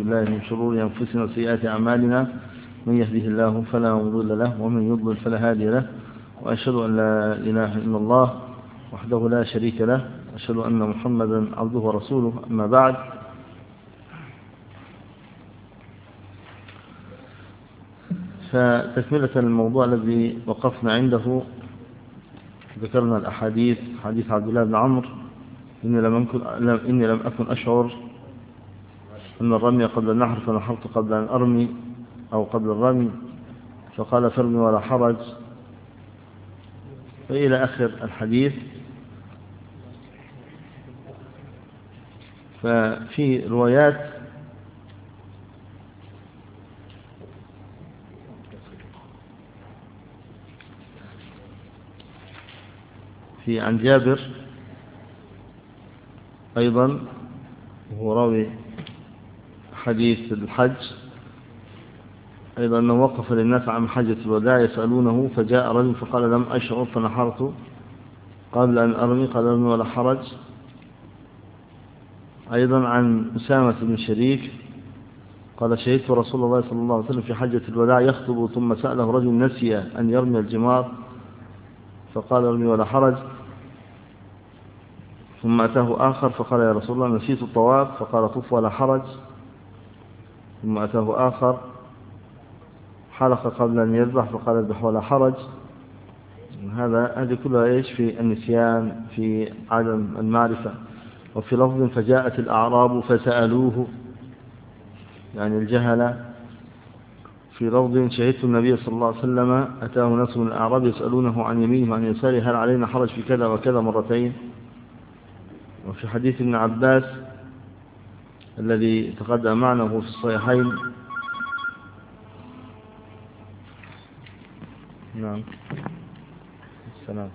بالله من شرور أنفسنا وسيئات أعمالنا، من يهده الله فلا مضل له ومن يضلل فلا هادي له، وأشهد أن لا إله إلا الله وحده لا شريك له، وأشهد أن محمدا عبده ورسوله. أما بعد، فتكملة الموضوع الذي وقفنا عنده ذكرنا الأحاديث، حديث عبد الله بن عمرو: إني لم أكن أشعر أن الرمي قبل النحر فنحرت قبل أن أرمي أو قبل الرمي، فقال فارمي ولا حرج، فإلى آخر الحديث. ففي روايات عن جابر أيضا، وهو راوي حديث الحج أيضا، أنه وقف للناس عن حجة الوداع يسألونه، فجاء رجل فقال لم أشعر فنحرت قبل أن أرمي، قال ارمي ولا حرج. أيضا عن أسامة بن شريك قال شهدت رسول الله صلى الله عليه وسلم في حجة الوداع يخطب، ثم سأله رجل نسي أن يرمي الجمار فقال ارمي ولا حرج، ثم أتاه آخر فقال يا رسول الله نسيت الطواف، فقال طف ولا حرج، ثم أتاه آخر حلق قبل أن يذبح فقال اذبح ولا حرج. هذه كلها إيش؟ في النسيان، في عدم المعرفة. وفي لفظ فجاءت الأعراب فسألوه، يعني الجهلة. في لفظ شهدت النبي صلى الله عليه وسلم أتاه ناس من الأعراب يسألونه عن يمينه وعن يساره هل علينا حرج في كذا وكذا مرتين. وفي حديث ابن عباس الذي تقدم معنا وهو في الصحيحين، نعم السلام.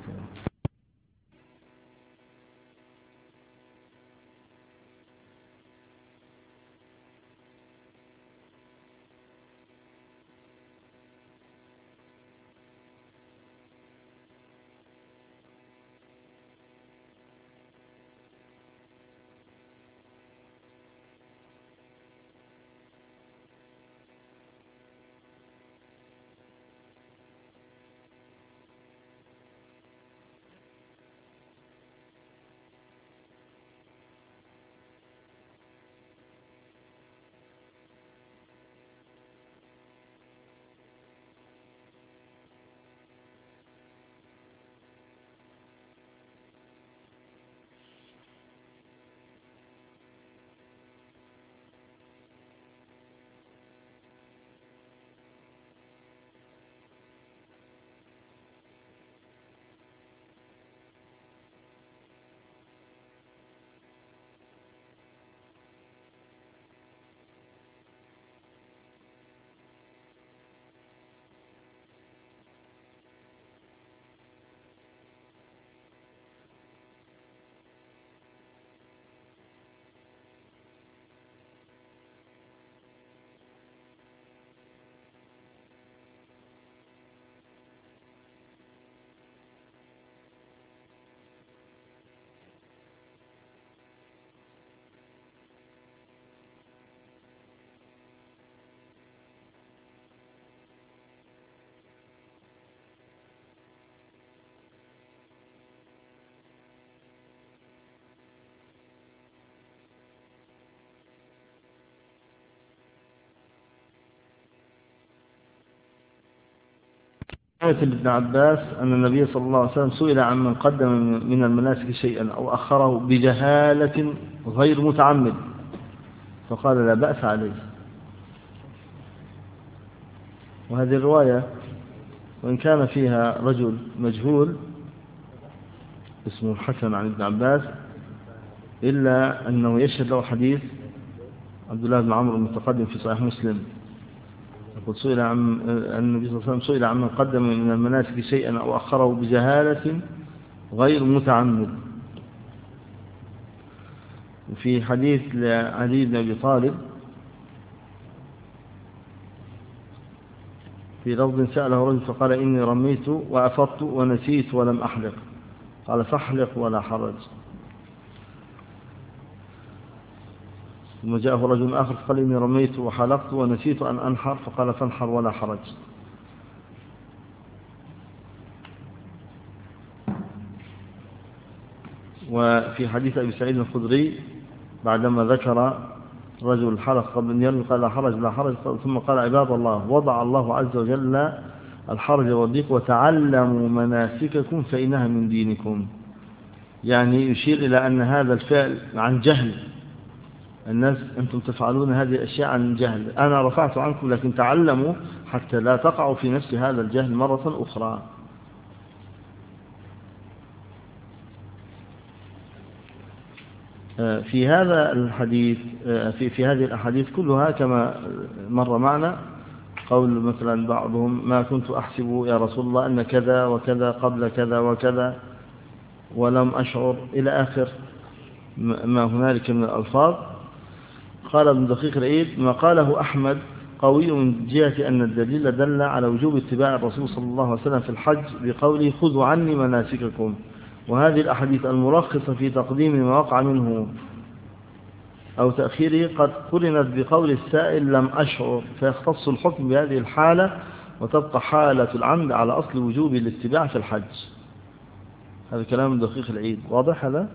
ابن عباس أن النبي صلى الله عليه وسلم سئل عن من قدم من المناسك شيئا أو أخره بجهالة غير متعمد، فقال لا بأس عليه. وهذه الرواية وإن كان فيها رجل مجهول اسمه الحسن عن ابن عباس، إلا أنه يشهد له حديث عبد الله بن عمرو المتقدم في صحيح مسلم، يقول سئل عن النبي صلى الله عليه وسلم سئل عن من قدم من المناسك شيئا أو أخره بجهالة غير متعمد. وفي حديث علي بن أبي طالب في لفظ سأله رجل فقال إني رميت وأفضت ونسيت ولم أحلق، قال فاحلق ولا حرج. ثم جاءه رجل آخر فقال إني رميت وحلقت ونسيت أن أنحر، فقال فانحر ولا حرج. وفي حديث أبي سعيد الخدري بعدما ذكر رجل الحلق قبل أن يرمي قال لا حرج لا حرج، ثم قال عباد الله وضع الله عز وجل الحرج والضيق وتعلموا مناسككم فإنها من دينكم. يعني يشير إلى أن هذا الفعل عن جهل، الناس أنتم تفعلون هذه الأشياء عن جهل، أنا رفعت عنكم لكن تعلموا حتى لا تقعوا في نفس هذا الجهل مرة أخرى. في هذا الحديث في هذه الأحاديث كلها كما مر معنا قول مثلا بعضهم ما كنت أحسب يا رسول الله أن كذا وكذا قبل كذا وكذا ولم أشعر إلى آخر ما هنالك من الألفاظ. قال ابن دقيق العيد ما قاله أحمد قوي من جهة أن الدليل دل على وجوب اتباع الرسول صلى الله عليه وسلم في الحج بقوله خذوا عني مناسككم، وهذه الأحاديث المرخصة في تقديم ما وقع منه أو تأخيره قد قرنت بقول السائل لم أشعر، فيختص الحكم بهذه الحالة وتبقى حالة العمد على أصل وجوب الاتباع في الحج. هذا كلام دقيق العيد، واضح هذا؟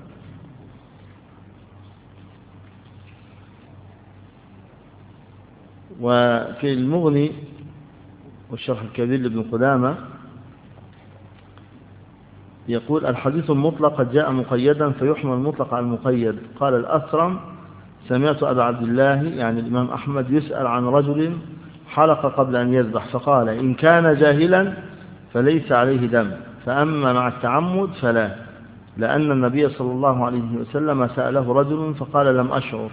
وفي المغني والشرح الكبير لابن قدامة يقول الحديث المطلق قد جاء مقيدا فيحمل المطلق على المقيد. قال الأثرم سمعت أبا عبد الله يعني الإمام أحمد يسأل عن رجل حلق قبل أن يذبح فقال إن كان جاهلا فليس عليه دم، فأما مع التعمد فلا، لأن النبي صلى الله عليه وسلم سأله رجل فقال لم أشعر.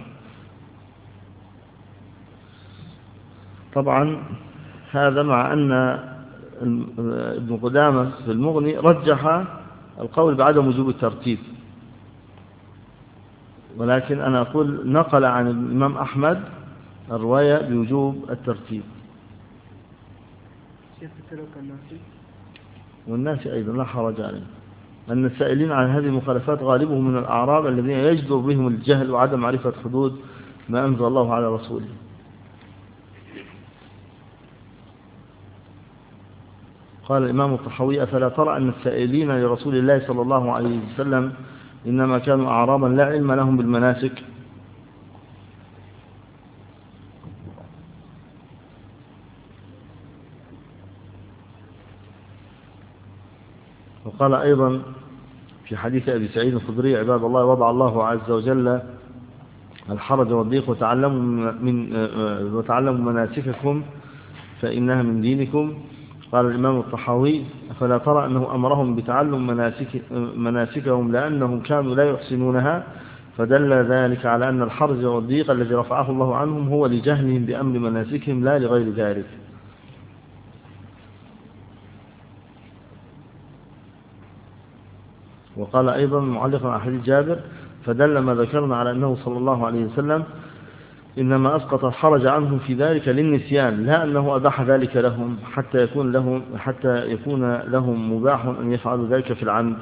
طبعا هذا مع أن ابن قدامة في المغني رجح القول بعدم وجوب الترتيب، ولكن أنا أقول نقل عن الإمام أحمد الرواية بوجوب الترتيب. والناس أيضا لا حرج عليهم، أن السائلين عن هذه المخالفات غالبهم من الأعراب الذين يجدر بهم الجهل وعدم معرفة حدود ما أنزل الله على رسوله. قال الإمام الطحاوي أفلا ترى أن السائلين لرسول الله صلى الله عليه وسلم إنما كانوا أعرابا لا علم لهم بالمناسك. وقال أيضا في حديث أبي سعيد الخدري عباد الله وضع الله عز وجل الحرج والضيق وتعلموا مناسككم فإنها من دينكم. قال الإمام الطحاوي فلا ترى أنه أمرهم بتعلم مناسكهم لأنهم كانوا لا يحسنونها، فدل ذلك على أن الحرج والضيق الذي رفعه الله عنهم هو لجهلهم بأمر مناسكهم لا لغير ذلك. وقال أيضا معلقا على حديث جابر فدل ما ذكرنا على أنه صلى الله عليه وسلم إنما أسقط الحرج عنهم في ذلك للنسيان، لا أنه أباح ذلك لهم حتى يكون لهم مباح أن يفعلوا ذلك في العمد.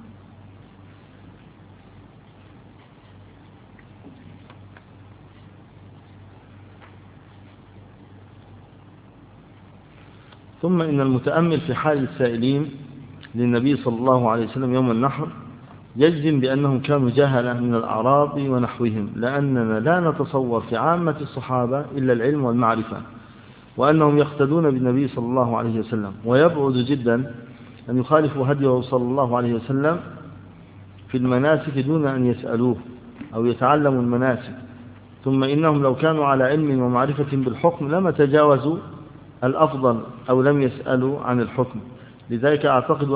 ثم إن المتأمل في حال السائلين للنبي صلى الله عليه وسلم يوم النحر يجزم بأنهم كانوا جهلة من الأعراب ونحوهم، لأننا لا نتصور في عامة الصحابة إلا العلم والمعرفة، وأنهم يقتدون بالنبي صلى الله عليه وسلم، ويبعد جدا أن يخالفوا هديه صلى الله عليه وسلم في المناسك دون أن يسألوه أو يتعلموا المناسك. ثم إنهم لو كانوا على علم ومعرفة بالحكم لما تجاوزوا الأفضل أو لم يسألوا عن الحكم. لذلك أعتقد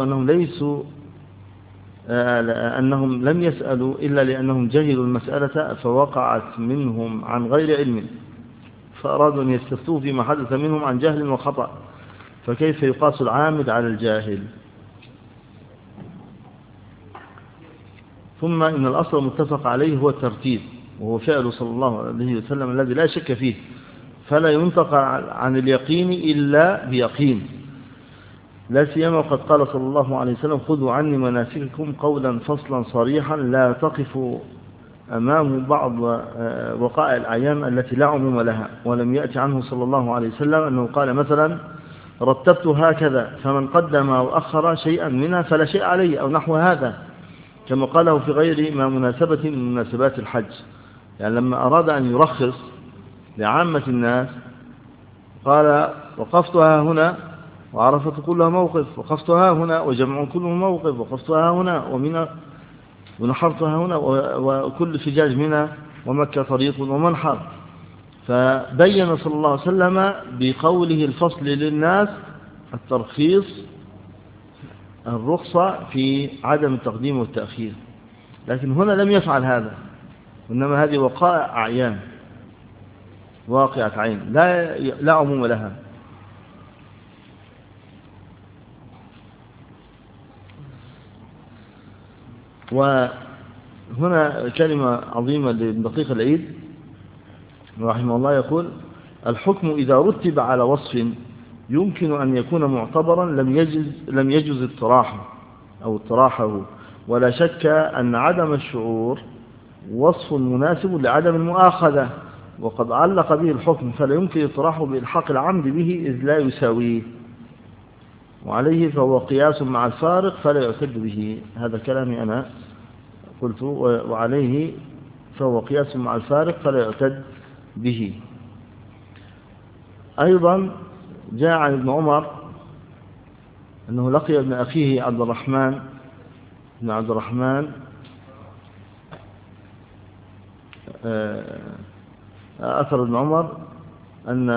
أنهم لم يسألوا إلا لأنهم جهلوا المسألة فوقعت منهم عن غير علم، فأرادوا أن يستفتوا فيما حدث منهم عن جهل وخطأ، فكيف يقاس العامد على الجاهل؟ ثم إن الأصل المتفق عليه هو الترتيب، وهو فعل صلى الله عليه وسلم الذي لا شك فيه، فلا ينطق عن اليقين إلا بيقين، لا سيما وقد قال صلى الله عليه وسلم خذوا عني مناسككم قولا فصلا صريحا لا تقف أمام بعض وقائع الأعيان التي لا عموم لها، ولم يأتي عنه صلى الله عليه وسلم أنه قال مثلا رتبت هكذا فمن قدم أو أخر شيئا منها فلا شيء عليه أو نحو هذا، كما قاله في غير ما مناسبة من مناسبات الحج. يعني لما أراد أن يرخص لعامة الناس قال وقفتها هنا وعرفة كلها موقف، وقفتها هنا وجمع كله موقف، وقفتها هنا ومنى ونحرتها هنا، وكل فجاج منى ومكة طريق ومنحر. فبين صلى الله عليه وسلم بقوله الفصل للناس الترخيص الرخصة في عدم التقديم والتأخير، لكن هنا لم يفعل هذا، إنما هذه وقائع أعيان، واقعة عين لا عموم لها. وهنا كلمة عظيمة لدقيق العيد رحمه الله يقول الحكم إذا رتب على وصف يمكن أن يكون معتبرا لم يجز اطراحه، ولا شك أن عدم الشعور وصف مناسب لعدم المؤاخذة، وقد علق به الحكم فلا يمكن اطراحه بإلحاق العمد به إذ لا يساويه، وعليه فهو قياس مع الفارق فلا يعتد به. هذا كلامي أنا قلت، وعليه فهو قياس مع الفارق فلا يعتد به. أيضا جاء عن ابن عمر أنه لقي ابن أخيه عبد الرحمن أثر ابن عمر أن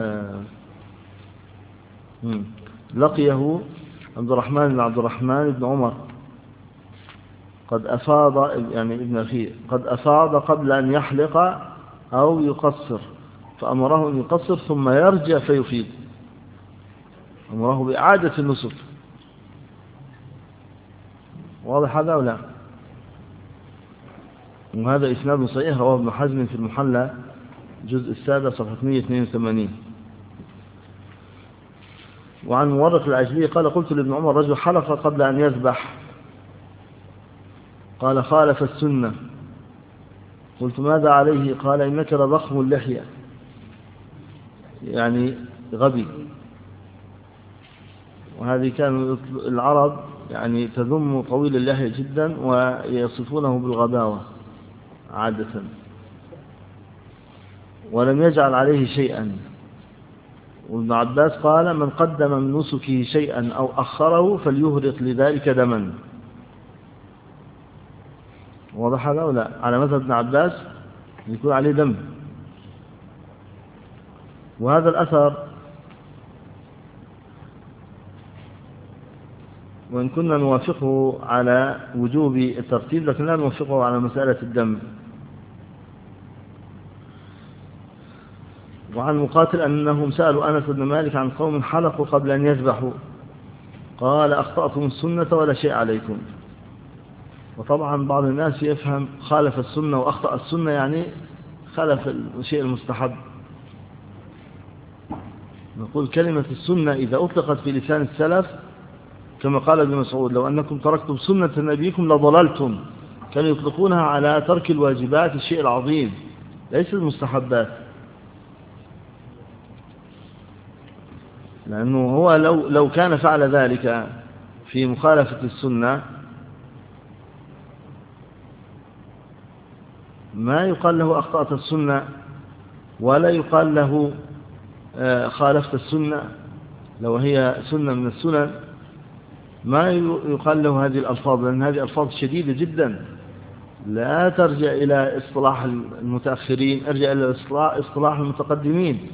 لقيه عبد الرحمن بن عمر قد أفاض، يعني ابن أخيه قد أفاض قبل أن يحلق أو يقصر، فأمره أن يقصر ثم يرجع فيفيض، أمره بإعادة النسك. واضح هذا ولا؟ وهذا إسناد صحيح رواه ابن حزم في المحلى جزء السادس صفحة 182. وعن مورق العجلي قال قلت لابن عمر رجل حلق قبل أن يذبح قال خالف السنة، قلت ماذا عليه؟ قال إنك لضخم اللحية، يعني غبي. وهذه كان العرب يعني تذم طويل اللحية جدا ويصفونه بالغباوة عادة، ولم يجعل عليه شيئا. وابن عباس قال من قدم من نسكه شيئا أو أخره فليهرق لذلك دما. واضح هذا ولا؟ على مذهب ابن عباس يكون عليه دم. وهذا الأثر وإن كنا نوافقه على وجوب الترتيب لكن لا نوافقه على مسألة الدم. وعن مقاتل أنهم سألوا أنس بن مالك عن قوم حلقوا قبل أن يذبحوا قال أخطأتم السنة ولا شيء عليكم. وطبعا بعض الناس يفهم خالف السنة وأخطأ السنة يعني خالف الشيء المستحب. نقول كلمة السنة إذا أطلقت في لسان السلف كما قال ابن مسعود لو أنكم تركتم سنة نبيكم لضللتم، كانوا يطلقونها على ترك الواجبات الشيء العظيم ليس المستحبات، لأنه هو لو كان فعل ذلك في مخالفة السنة ما يقال له أخطأت السنة ولا يقال له خالفت السنة. لو هي سنة من السنن ما يقال له هذه الألفاظ، لأن هذه ألفاظ شديدة جدا لا ترجع إلى اصطلاح المتأخرين، ارجع إلى اصطلاح المتقدمين.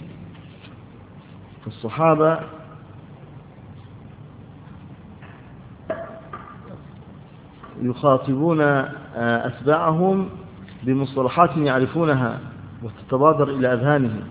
الصحابة يخاطبون أتباعهم بمصطلحات يعرفونها وتتبادر إلى أذهانهم،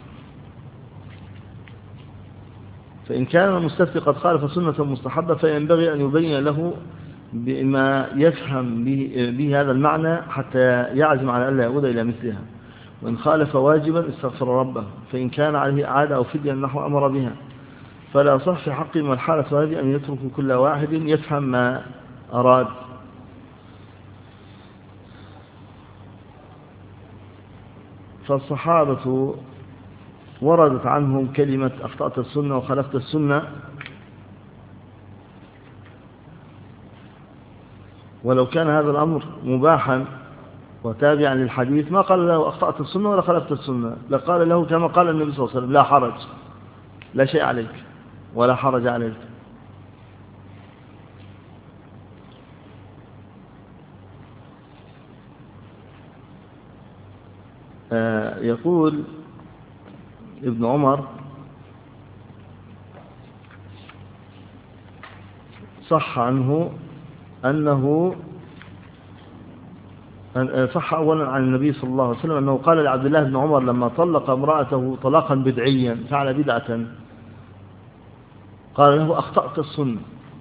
فإن كان المستفتي قد خالف سنة مستحبة فينبغي أن يبين له بما يفهم به هذا المعنى حتى يعزم على ألا يعود إلى مثلها. وإن خالف واجبا استغفر ربه، فإن كان عليه عادة أو فدية نحو أمر بها. فلا صح في حق من الحالة هذه أن يترك كل واحد يفهم ما أراد. فالصحابة وردت عنهم كلمة أخطأت السنة وخالفت السنة، ولو كان هذا الأمر مباحا وتابعا للحديث ما قال له أخطأت السنة ولا خالفت السنة، لقال له كما قال النبي صلى الله عليه وسلم: لا حرج، لا شيء عليك ولا حرج عليك. يقول ابن عمر: صح عنه أنه صح أولا عن النبي صلى الله عليه وسلم أنه قال لعبد الله بن عمر لما طلق امرأته طلاقا بدعيا فعل بدعة، قال له: أخطأت السنة.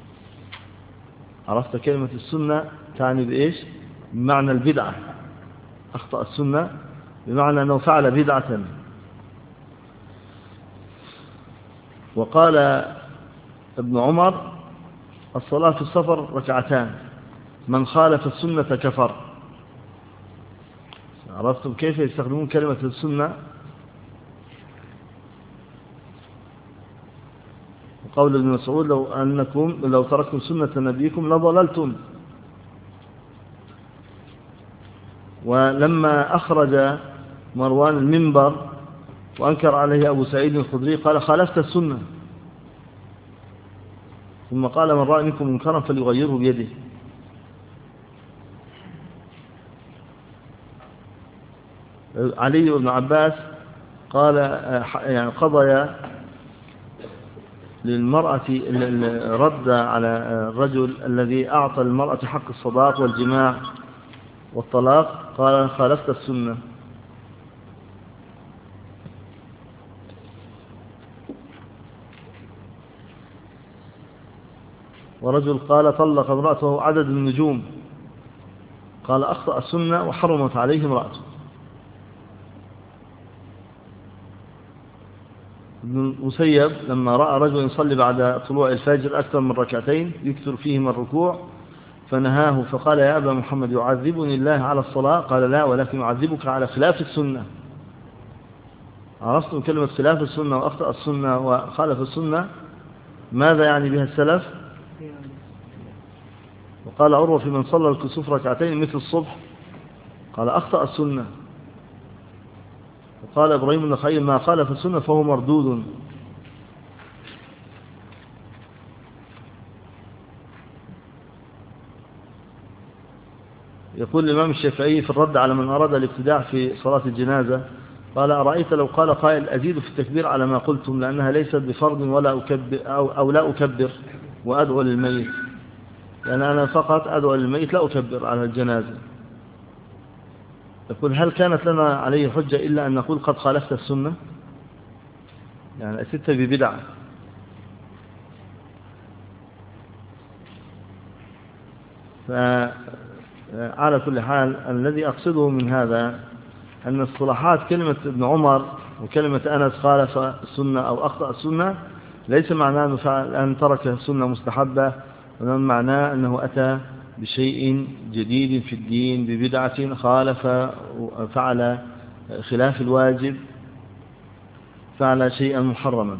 عرفت كلمة السنة تعني بإيش؟ بمعنى البدعة. أخطأ السنة بمعنى أنه فعل بدعة. وقال ابن عمر: الصلاة في السفر ركعتان، من خالف السنة كفر. عرفتم كيف يستخدمون كلمة السنة؟ وقول ابن مسعود: لو تركتم سنة نبيكم لضللتم. ولما أخرج مروان المنبر وأنكر عليه أبو سعيد الخدري قال: خالفت السنة. ثم قال: من رأى منكم منكرا فليغيره بيده. علي بن عباس قال يعني قضى للمرأة رد على الرجل الذي أعطى المرأة حق الصداق والجماع والطلاق، قال: خالفت السنة. ورجل قال: طلق امرأته عدد النجوم، قال: أخطأ السنة وحرمت عليه امرأته. ابن المسيب لما رأى رجل يصلي بعد طلوع الفجر أكثر من ركعتين يكثر فيهما الركوع فنهاه، فقال: يا أبا محمد، يعذبني الله على الصلاة؟ قال: لا، ولكن يعذبك على خلاف السنة. عرفتم كلمة خلاف السنة وأخطأ السنة وخالف السنة ماذا يعني بها السلف؟ وقال عروة في من صلى الكسوف ركعتين مثل الصبح قال: أخطأ السنة. وقال إبراهيم النخعي: ما خالف السنة فهو مردود. يقول الإمام الشافعي في الرد على من أراد الابتداع في صلاة الجنازة: قال: أرأيت لو قال قائل: أزيد في التكبير على ما قلتم لأنها ليست بفرض ولا أكبر أو لا أكبر وأدعو للميت، لأن أنا فقط أدعو للميت لا أكبر على الجنازة. يقول: هل كانت لنا عليه حجة إلا أن نقول قد خالفت السنة؟ يعني أتيت ببدعة. فعلى كل حال الذي أقصده من هذا أن الصلاحات كلمة ابن عمر وكلمة أنس خالف السنة أو أخطأ السنة ليس معناه أن ترك السنة مستحبة، وإنما معناه أنه أتى بشيء جديد في الدين ببدعة فعل خلاف الواجب، فعل شيئا محرما.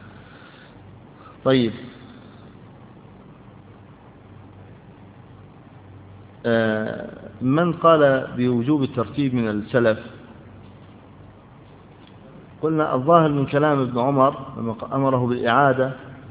طيب، من قال بوجوب الترتيب من السلف؟ قلنا الظاهر من كلام ابن عمر لما أمره بالإعادة،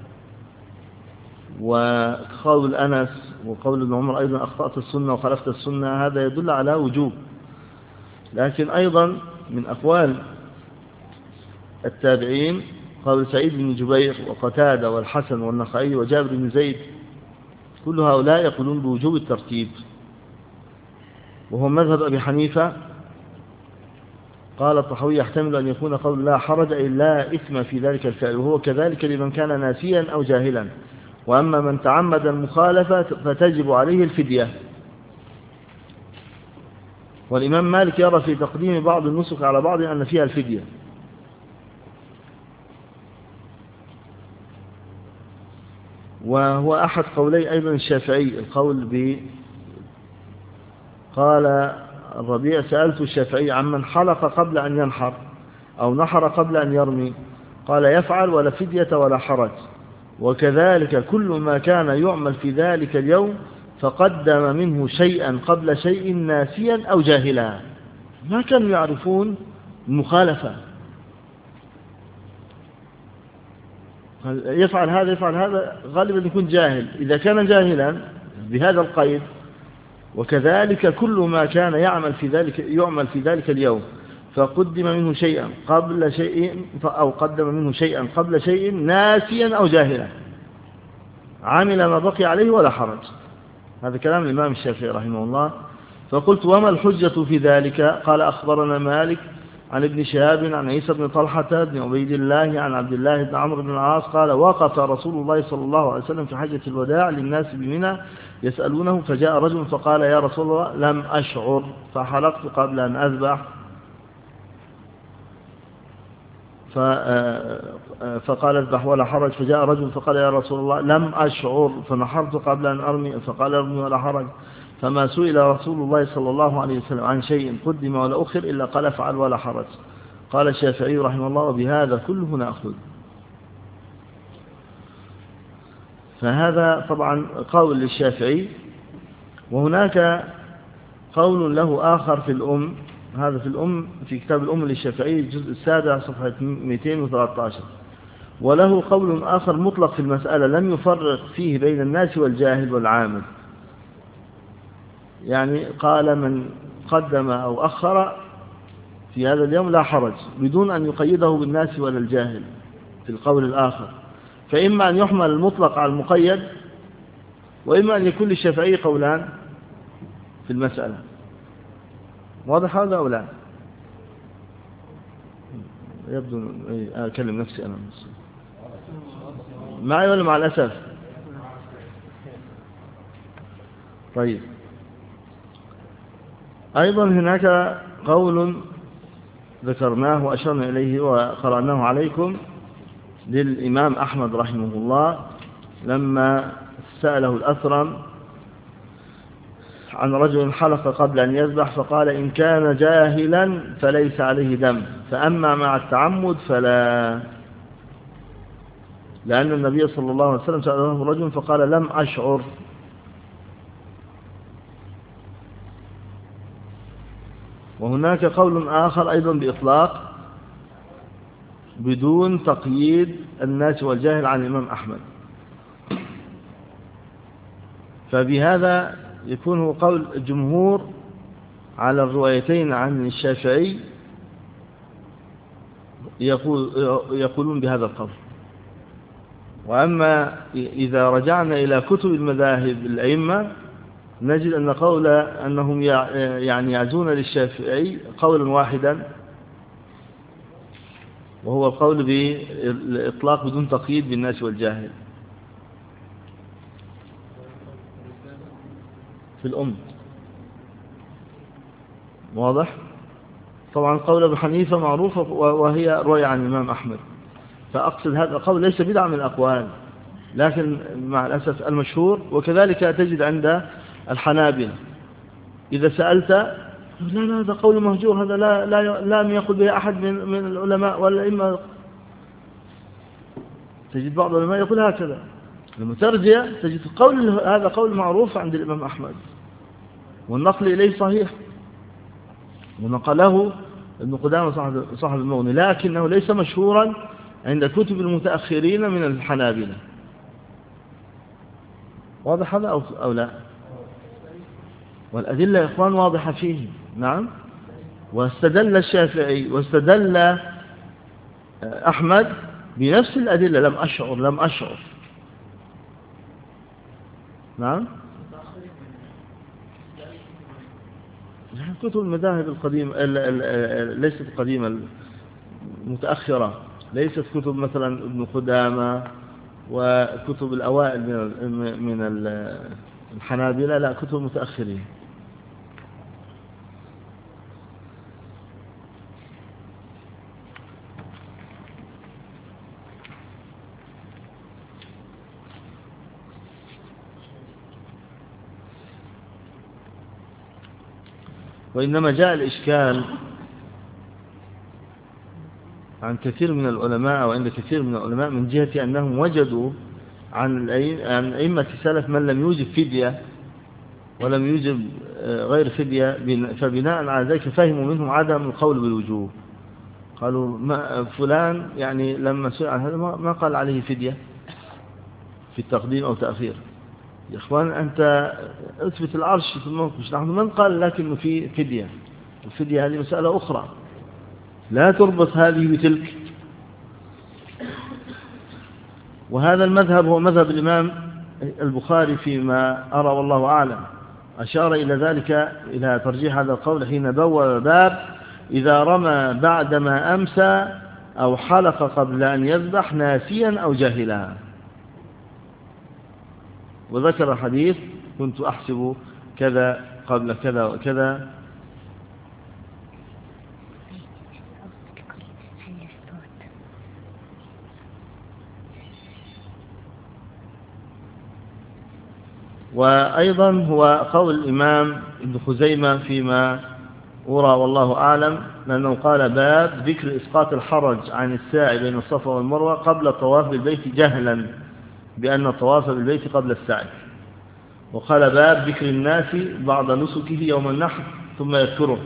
وقول أنس وقول ابن عمر أيضا: أخطأت السنة وخالفت السنة، هذا يدل على وجوب. لكن أيضا من أقوال التابعين قول سعيد بن جبير وقتادة والحسن والنخعي وجابر بن زيد، كل هؤلاء يقولون بوجوب الترتيب، وهو مذهب أبي حنيفة. قال الطحاوي: يحتمل أن يكون قول لا حرج أي لا إثم في ذلك الفعل، وهو كذلك لمن كان ناسيا أو جاهلا، وأما من تعمد المخالفة فتجب عليه الفدية. والإمام مالك يرى في تقديم بعض النسك على بعض أن فيها الفدية. وهو أحد قولي أيضا الشافعي، القول قال الربيع: سألت الشافعي عمن حلق قبل أن ينحر أو نحر قبل أن يرمي، قال: يفعل ولا فدية ولا حرج، وكذلك كل ما كان يعمل في ذلك اليوم فقدم منه شيئا قبل شيء ناسيا أو جاهلا. ما كانوا يعرفون المخالفة، يفعل هذا يفعل هذا، غالبا يكون جاهل. إذا كان جاهلا بهذا القيد: وكذلك كل ما كان يعمل في ذلك اليوم فقدم منه شيئا قبل شيء أو قدم منه شيئا قبل شيء ناسيا أو جاهلا، عمل ما بقي عليه ولا حرج. هذا كلام الإمام الشافعي رحمه الله. فقلت: وما الحجة في ذلك؟ قال: أخبرنا مالك عن ابن شهاب عن عيسى بن طلحة بن عبيد الله عن عبد الله بن عمرو بن العاص قال: وقف رسول الله صلى الله عليه وسلم في حجة الوداع للناس بمنى يسألونه، فجاء رجل فقال: يا رسول الله، لم أشعر فحلقت قبل أن أذبح، فقال: اذبح ولا حرج. فجاء رجل فقال: يا رسول الله، لم أشعر فنحرت قبل أن أرمي، فقال: ارمي ولا حرج. فما سئل رسول الله صلى الله عليه وسلم عن شيء قدم ولا أخر إلا قال: افعل ولا حرج. قال الشافعي رحمه الله: وبهذا كله نأخذ. فهذا طبعا قول للشافعي. وهناك قول له آخر في الأم، هذا في الأم في كتاب الأم للشافعي الجزء السابع صفحة 213. وله قول آخر مطلق في المسألة لم يفرق فيه بين الناس والجاهل والعامل، يعني قال: من قدم أو أخر في هذا اليوم لا حرج، بدون أن يقيده بالناس ولا الجاهل في القول الآخر. فإما أن يحمل المطلق على المقيد، وإما أن يكون للشافعي قولان في المسألة. واضح هذا أو لا؟ يبدو أكلم نفسي أنا معي ولا مع الأسف؟ طيب. أيضا هناك قول ذكرناه وأشرنا إليه وقرأناه عليكم للإمام أحمد رحمه الله لما سأله الأثرم عن رجل حلق قبل أن يذبح، فقال: إن كان جاهلا فليس عليه دم، فأما مع التعمد فلا، لأن النبي صلى الله عليه وسلم سأله رجل فقال: لم أشعر. وهناك قول آخر أيضا بإطلاق بدون تقييد الناس والجاهل عن الإمام أحمد. فبهذا يكون قول الجمهور على الروايتين عن الشافعي يقولون بهذا القول. وأما إذا رجعنا إلى كتب المذاهب الأئمة نجد أن قول أنهم يعني يعزون للشافعي قولا واحدا، وهو القول بالإطلاق بدون تقييد بالناس والجاهل في الأم. واضح؟ طبعا قول أبو حنيفة معروفة وهي رواية عن الإمام أحمد، فأقصد هذا القول ليس بدعة من الأقوال، لكن مع الأسف المشهور. وكذلك تجد عند الحنابلة إذا سألت: لا هذا قول مهجور، هذا لا يقول به أحد من العلماء ولا إما، تجد بعض العلماء يقول هكذا. لما ترجع تجد هذا قول معروف عند الإمام أحمد والنقل إليه صحيح، ونقله ابن قدامة صاحب المغني، لكنه ليس مشهورا عند كتب المتأخرين من الحنابلة. واضح هذا أو لا؟ والأدلة يا إخوان واضحة فيه. نعم. واستدل الشافعي واستدل أحمد بنفس الأدلة: لم أشعر. نعم. كتب المذاهب القديمة ليست القديمة، المتأخرة، ليست كتب مثلا ابن قدامة وكتب الأوائل من الحنابلة، لا، كتب متأخرين. وإنما جاء الإشكال عن كثير من العلماء وعند كثير من العلماء من جهة أنهم وجدوا عن أئمة السلف من لم يوجب فدية ولم يوجب غير فدية، فبناء على ذلك فهموا منهم عدم القول بالوجوب. قالوا فلان يعني لما سئل عن هذا ما قال عليه فدية في التقديم أو تأخير. يا إخوان أنت اثبت العرش في الموقف، نحن من قال لكن في فدية؟ الفدية هذه مسألة أخرى لا تربط هذه بتلك. وهذا المذهب هو مذهب الإمام البخاري فيما أرى والله أعلم، أشار إلى ذلك إلى ترجيح هذا القول حين بوّب باب إذا رمى بعدما أمسى أو حلق قبل أن يذبح ناسيا أو جاهلا. وذكر حديث كنت أحسب كذا قبل كذا وكذا. وأيضا هو قول الإمام ابن خزيمة فيما أرى والله أعلم، لأنه قال باب ذكر إسقاط الحرج عن الساعي بين الصفا والمروة قبل الطواف بالبيت جهلا بأن الطواف بالبيت قبل السعي. وقال باب ذكر الناس بعد نسكه يوم النحر ثم يذكره.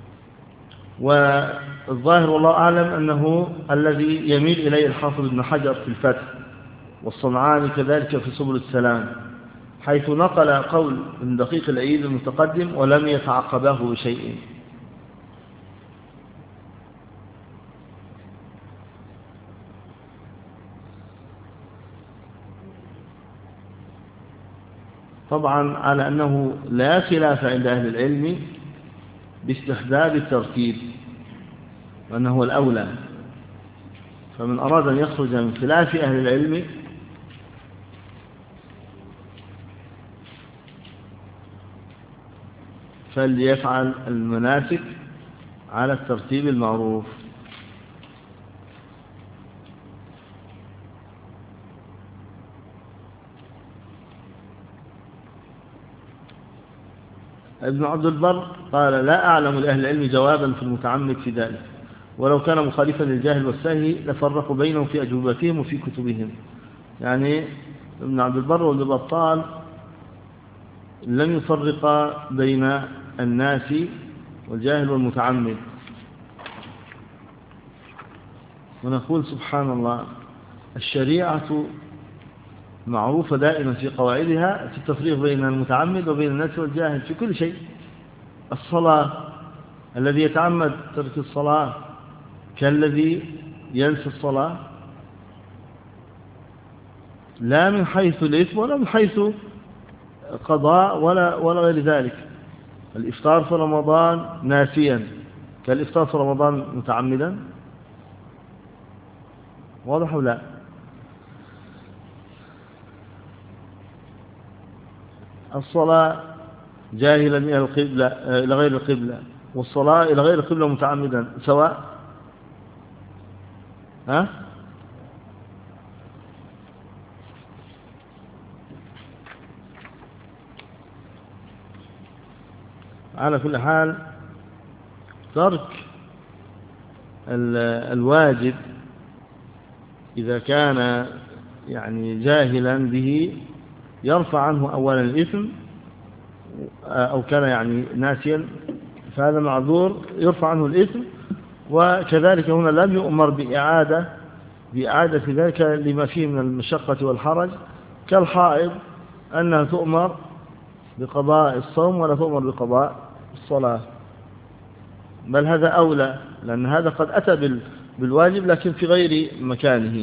والظاهر والله أعلم أنه الذي يميل إليه الحافظ ابن حجر في الفتح والصنعاني كذلك في سبل السلام، حيث نقل قول ابن دقيق العيد المتقدم ولم يتعقبه بشيء. طبعا على أنه لا خلاف عند أهل العلم باستحباب الترتيب وأنه هو الأولى، فمن أراد أن يخرج من خلاف أهل العلم فليفعل المناسك على الترتيب المعروف. ابن عبد البر قال لا أعلم لأهل العلم جوابا في المتعمد في ذلك، ولو كان مخالفا للجاهل والساهي لفرقوا بينهم في أجوبتهم وفي كتبهم. يعني ابن عبد البر وابن بطال لم يفرق بين الناس والجاهل والمتعمد. ونقول سبحان الله الشريعة معروفة دائما في قواعدها في التفريق بين المتعمد وبين الناس والجاهل في كل شيء. الصلاة الذي يتعمد ترك الصلاة كالذي ينسى الصلاة، لا من حيث الإثم ولا من حيث قضاء ولا غير ذلك. الإفطار في رمضان ناسيا كالإفطار في رمضان متعمدا، واضح ولا لا؟ الصلاة جاهلا إلى القبلة إلى غير القبلة، والصلاة إلى غير القبلة متعمدا سواء. ها؟ على كل حال ترك الواجب إذا كان يعني جاهلا به يرفع عنه أولا الإثم، أو كان يعني ناسيا فهذا معذور يرفع عنه الإثم. وكذلك هنا لم يؤمر بإعادة ذلك لما فيه من المشقة والحرج، كالحائض أنها تؤمر بقضاء الصوم ولا تؤمر بقضاء الصلاة، بل هذا أولى لأن هذا قد أتى بالواجب لكن في غير مكانه.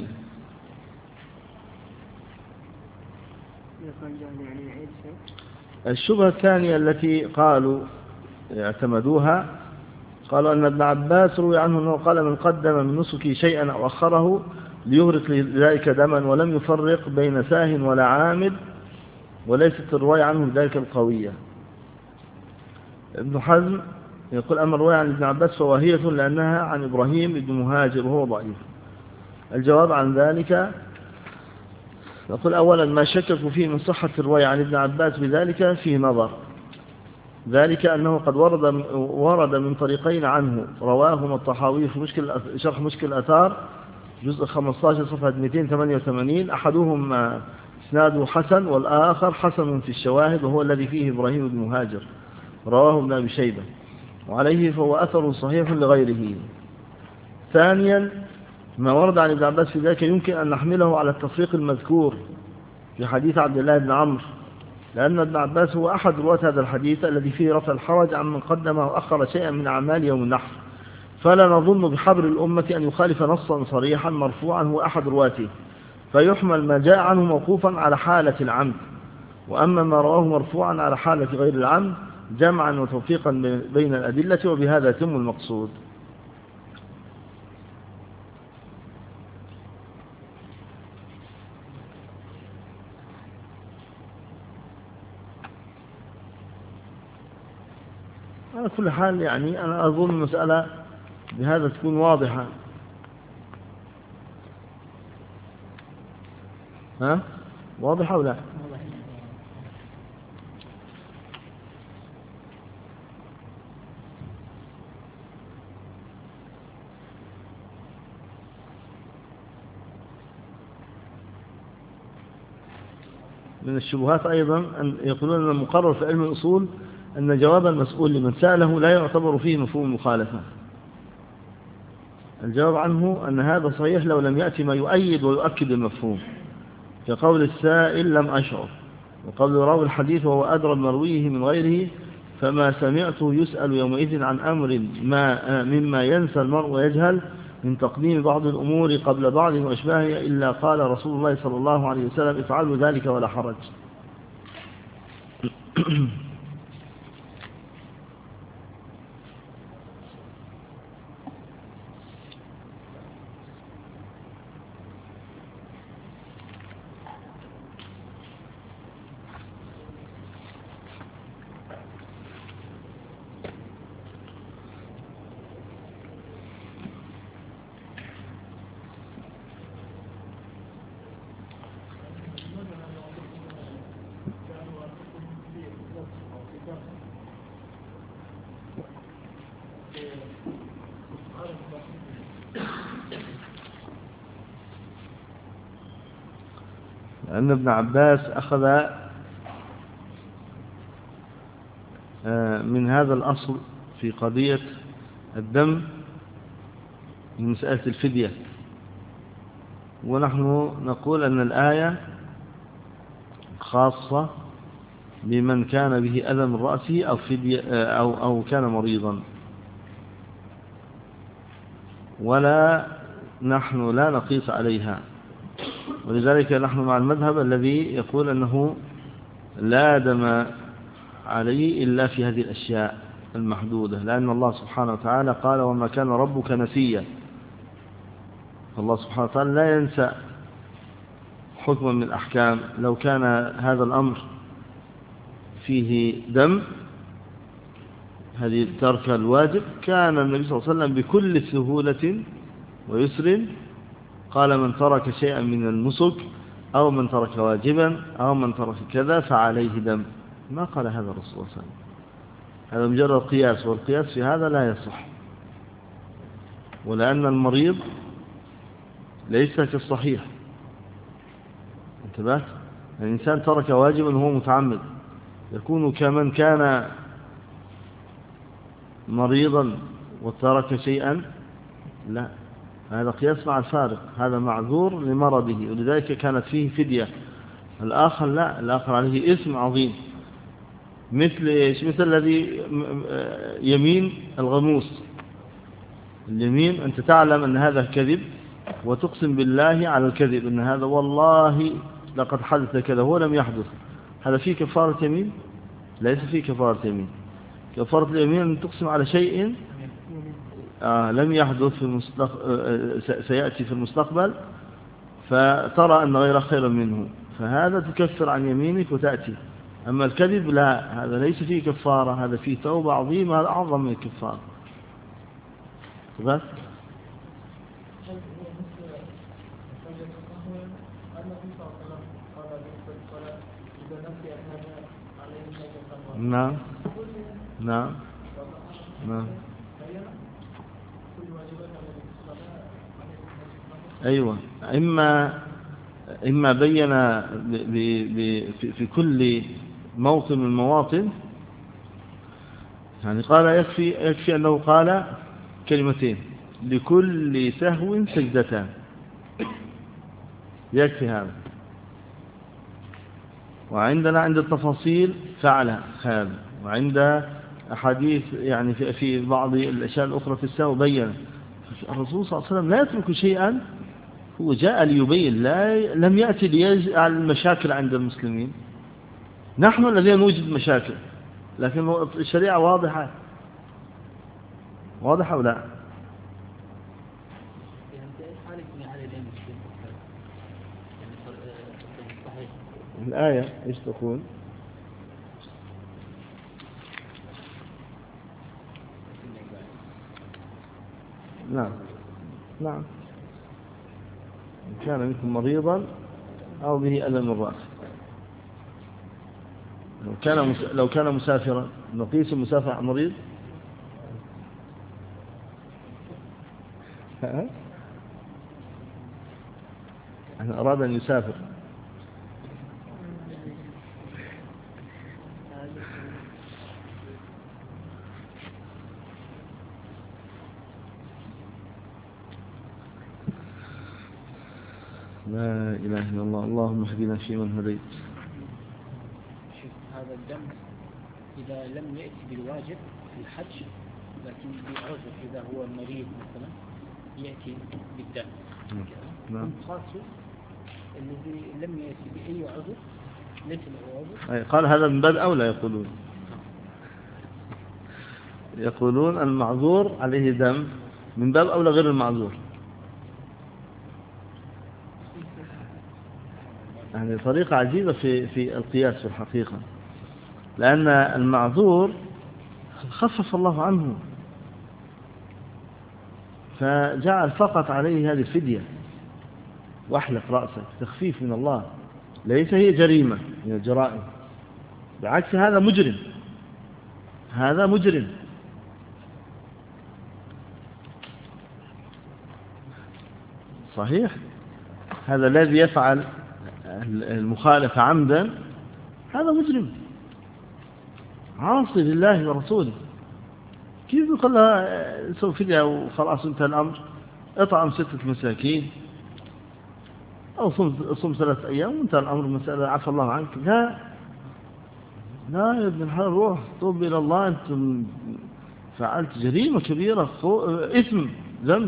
الشبهة الثانية التي قالوا اعتمدوها، قالوا أن ابن عباس روي عنه أنه قال من قدم من نسكه شيئا أو أخره ليهرق لذلك دما ولم يفرق بين ساه ولا عامد، وليست الرواية عنه ذلك القوية. ابن حزم يقول أما الرواية عن ابن عباس فواهية لأنها عن إبراهيم بن مهاجر وهو ضعيف. الجواب عن ذلك نقول أولا ما شككوا فيه من صحة الرواية عن ابن عباس بذلك فيه نظر، ذلك أنه قد ورد من طريقين عنه رواهما الطحاوي في شرح مشكل الآثار جزء 15 صفحة 288. أحدهما إسناده حسن والآخر حسن في الشواهد وهو الذي فيه إبراهيم بن مهاجر رواه ابن أبي شيبة وعليه فهو أثر صحيح لغيره. ثانيا ما ورد عن ابن عباس في ذلك يمكن أن نحمله على التفريق المذكور في حديث عبد الله بن عمرو، لأن ابن عباس هو أحد رواة هذا الحديث الذي فيه رفع الحرج عن من قدم وأخر شيئا من أعمال يوم النحر، فلا نظن بحبر الأمة أن يخالف نصا صريحا مرفوعا هو أحد رواته، فيحمل ما جاء عنه موقوفا على حالة العمد، وأما ما رواه مرفوعا على حالة غير العمد جمعا وتوفيقا بين الأدلة، وبهذا يتم المقصود. على كل حال يعني أنا أظن المسألة بهذا تكون واضحة. ها؟ واضحة ولا؟ من الشبهات أيضا أن يقولون أن المقرر في علم الأصول أن جواب المسؤول لمن سأله لا يعتبر فيه مفهوم المخالفة. الجواب عنه أن هذا صحيح لو لم يأتي ما يؤيد ويؤكد المفهوم، كقول السائل لم أشعر، وقول راوي الحديث وهو أدرى بمرويه من غيره فما سمعته يسأل يومئذ عن أمر مما ينسى المرء ويجهل من تقديم بعض الأمور قبل بعض وأشباهها إلا قال رسول الله صلى الله عليه وسلم افعلوا ذلك ولا حرج. لأن ابن عباس أخذ من هذا الأصل في قضية الدم من مسألة الفدية، ونحن نقول أن الآية خاصة بمن كان به أذى من رأسه أو فدية أو كان مريضا، ولا نحن لا نقيس عليها. ولذلك نحن مع المذهب الذي يقول أنه لا دم عليه إلا في هذه الأشياء المحدودة، لأن الله سبحانه وتعالى قال وما كان ربك نسيا، فالله سبحانه وتعالى لا ينسى حكما من الأحكام. لو كان هذا الأمر فيه دم، هذه ترك الواجب، كان النبي صلى الله عليه وسلم بكل سهولة ويسر قال من ترك شيئا من النسك أو من ترك واجبا أو من ترك كذا فعليه دم، ما قال هذا الرسول صلى الله عليه وسلم. هذا مجرد قياس، والقياس في هذا لا يصح، ولأن المريض ليس كالصحيح. انتبهت؟ الإنسان ترك واجبا وهو متعمد يكون كمن كان مريضا وترك شيئا؟ لا، هذا قياس مع الفارق، هذا معذور لمرضه ولذلك كانت فيه فدية. الآخر لا، الآخر عليه اسم عظيم، مثل الذي يمين الغموس. اليمين أنت تعلم أن هذا كذب وتقسم بالله على الكذب أن هذا والله لقد حدث كذا هو لم يحدث، هذا فيه كفارة يمين؟ ليس فيه كفارة يمين. كفارة اليمين أن تقسم على شيء لم يحدث سيأتي في المستقبل فترى أن غير خير منه، فهذا تكفر عن يمينك وتأتي. أما الكذب لا، هذا ليس فيه كفارة، هذا فيه توبة عظيمة، هذا أعظم من الكفارة. بس نعم. نعم نعم أيوة. إما بين في كل موطن من المواطن، يعني قال يكفي أنه قال كلمتين: لكل سهو سجدتان، يكفي هذا. وعندنا عند التفاصيل فعل هذا، وعند أحاديث يعني في بعض الأشياء الأخرى في السهو بين. الرسول صلى الله عليه وسلم لا يترك شيئا، هو جاء ليبين، لم يأتي ليجعل المشاكل عند المسلمين. نحن الذين نوجد مشاكل، لكن الشريعة واضحة أو لا؟ الآية إيش تقول؟ نعم نعم. إن كان منكم مريضا أو به ألم من رأسه. لو كان مسافرا نقيس المسافر على المريض؟ أنا أراد أن يسافر. لا إله إلا الله. اللهم اهدنا فيمن هديت. هذا الدم إذا لم يأتي بالواجب في الحج، لكن بعذر، إذا هو مريض مثلا يأتي بالدم. نعم. خاصة الذي لم يأتي بأي عذر ليس له عذر. قال هذا من باب أولى. يقولون المعذور عليه دم من باب أولى غير المعذور. يعني طريقة عجيبة في القياس في الحقيقة، لأن المعذور خفف الله عنه فجعل فقط عليه هذه الفدية واحلق رأسه، تخفيف من الله، ليس هي جريمة من الجرائم، بالعكس هذا مجرم. صحيح. هذا الذي يفعل المخالفة عمدا هذا مجرم عاصي لله ورسوله. كيف يقول لها سوي فدية وخلاص انتهى الأمر، اطعم 6 مساكين أو صم 3 أيام وانتهى الأمر، مسألة عفى الله عنك؟ لا يا ابن الحلال، روح توب إلى الله، أنت فعلت جريمة كبيرة، إثم، ذنب.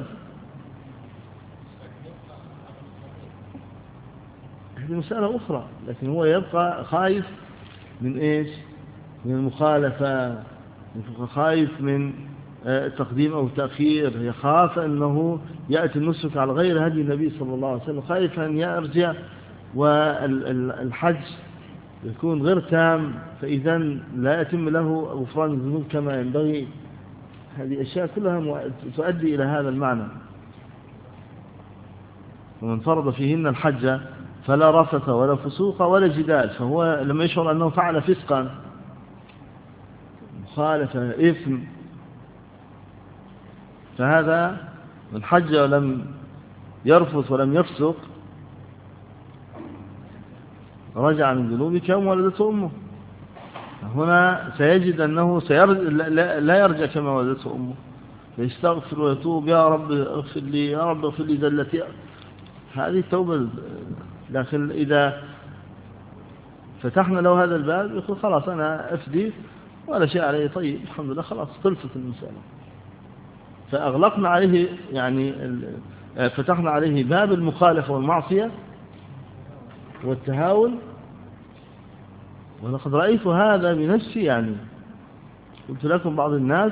هذه مسألة أخرى، لكن هو يبقى خايف من إيش؟ من المخالفة، خايف من تقديم أو تأخير، يخاف أنه يأتي النسك على غير هدي النبي صلى الله عليه وسلم، خايف أن يرجع والحج يكون غير تام، فإذا لا يتم له غفران الذنوب كما ينبغي. هذه أشياء كلها تؤدي إلى هذا المعنى. ومن فرض فيهن الحج فلا رفث ولا فسوق ولا جدال، فهو لما يشعر أنه فعل فسقا، مخالفة، إثم، فهذا من حج ولم يرفث ولم يفسق رجع من ذنوبه كما ولدته أمه. هنا سيجد أنه لا يرجع كما ولدته أمه، فيستغفر ويتوب: يا رب اغفر لي، يا رب اغفر لي زلتي. هذه التوبة. لكن إذا فتحنا له هذا الباب يقول خلاص أنا أفدي ولا شيء عليه، طيب الحمد لله، خلاص خلصت المسألة. فأغلقنا عليه، يعني فتحنا عليه باب المخالفة والمعصية والتهاون. ولقد رأيت هذا بنفسي، يعني قلت لكم بعض الناس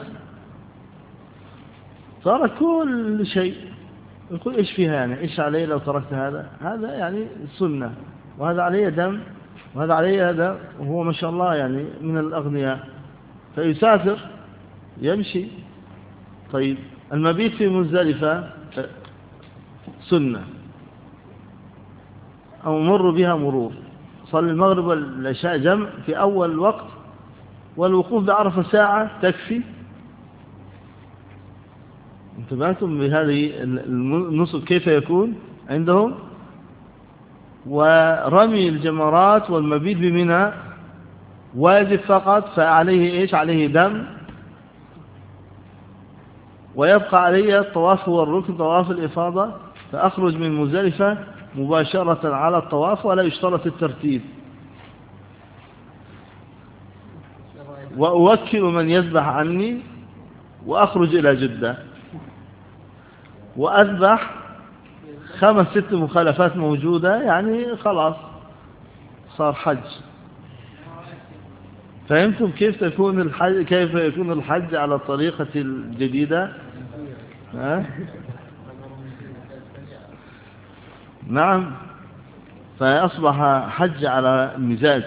ترك كل شيء، يقول إيش فيها، يعني إيش علي لو تركت هذا يعني السنة، وهذا عليه دم وهذا عليه هذا، وهو ما شاء الله يعني من الأغنياء، فيسافر يمشي. طيب المبيت في مزدلفة سنة، أو مر بها مرور، صلي المغرب والعشاء جمع في أول وقت والوقوف بعرفة ساعة تكفي. انتبهتم بهذه النسك كيف يكون عندهم؟ ورمي الجمرات والمبيت بمنى واجب فقط، فعليه إيش؟ عليه دم، ويبقى علي الطواف هو الركن، طواف الإفاضة، فأخرج من مزدلفة مباشرة على الطواف ولا يشترط الترتيب. وأوكل من يذبح عني وأخرج إلى جدة وأذبح 5-6 مخالفات موجودة، يعني خلاص صار حج. فهمتم كيف يكون الحج على الطريقة الجديدة؟ نعم، فأصبح حج على المزاج،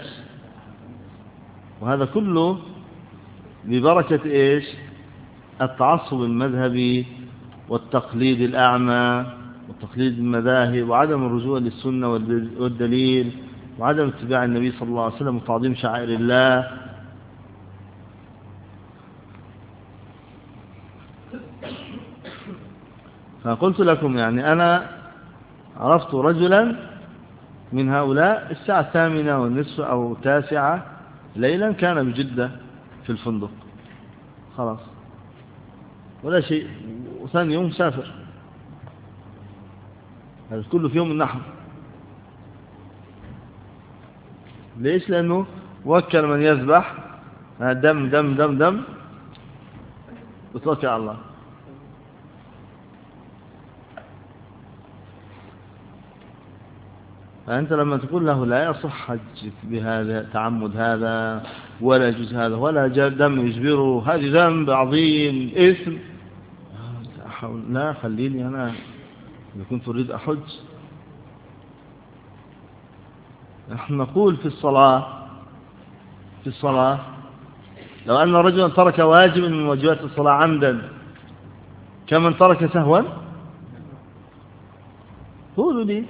وهذا كله ببركة إيش؟ التعصب المذهبي والتقليد الأعمى وتقليد المذاهب وعدم الرجوع للسنة والدليل وعدم اتباع النبي صلى الله عليه وسلم وتعظيم شعائر الله. فقلت لكم يعني أنا عرفت رجلا من هؤلاء الساعة 8:30 أو 9 ليلا كان بجدة في الفندق، خلاص ولا شيء، وثاني يوم سافر. هذا كله في يوم النحر. ليش؟ لأنه وكل من يذبح دم دم دم دم وتوكل على الله. فأنت لما تقول له لا يصح حجك بهذا تعمد هذا ولا يجوز هذا ولا دم يجبره، هذه ذنب عظيم إثم، لا خليني أنا إذا كنت أريد أحج. نحن نقول في الصلاة لو أن رجلا ترك واجبا من واجبات الصلاة عمدا كمن ترك سهوا، قولوا لي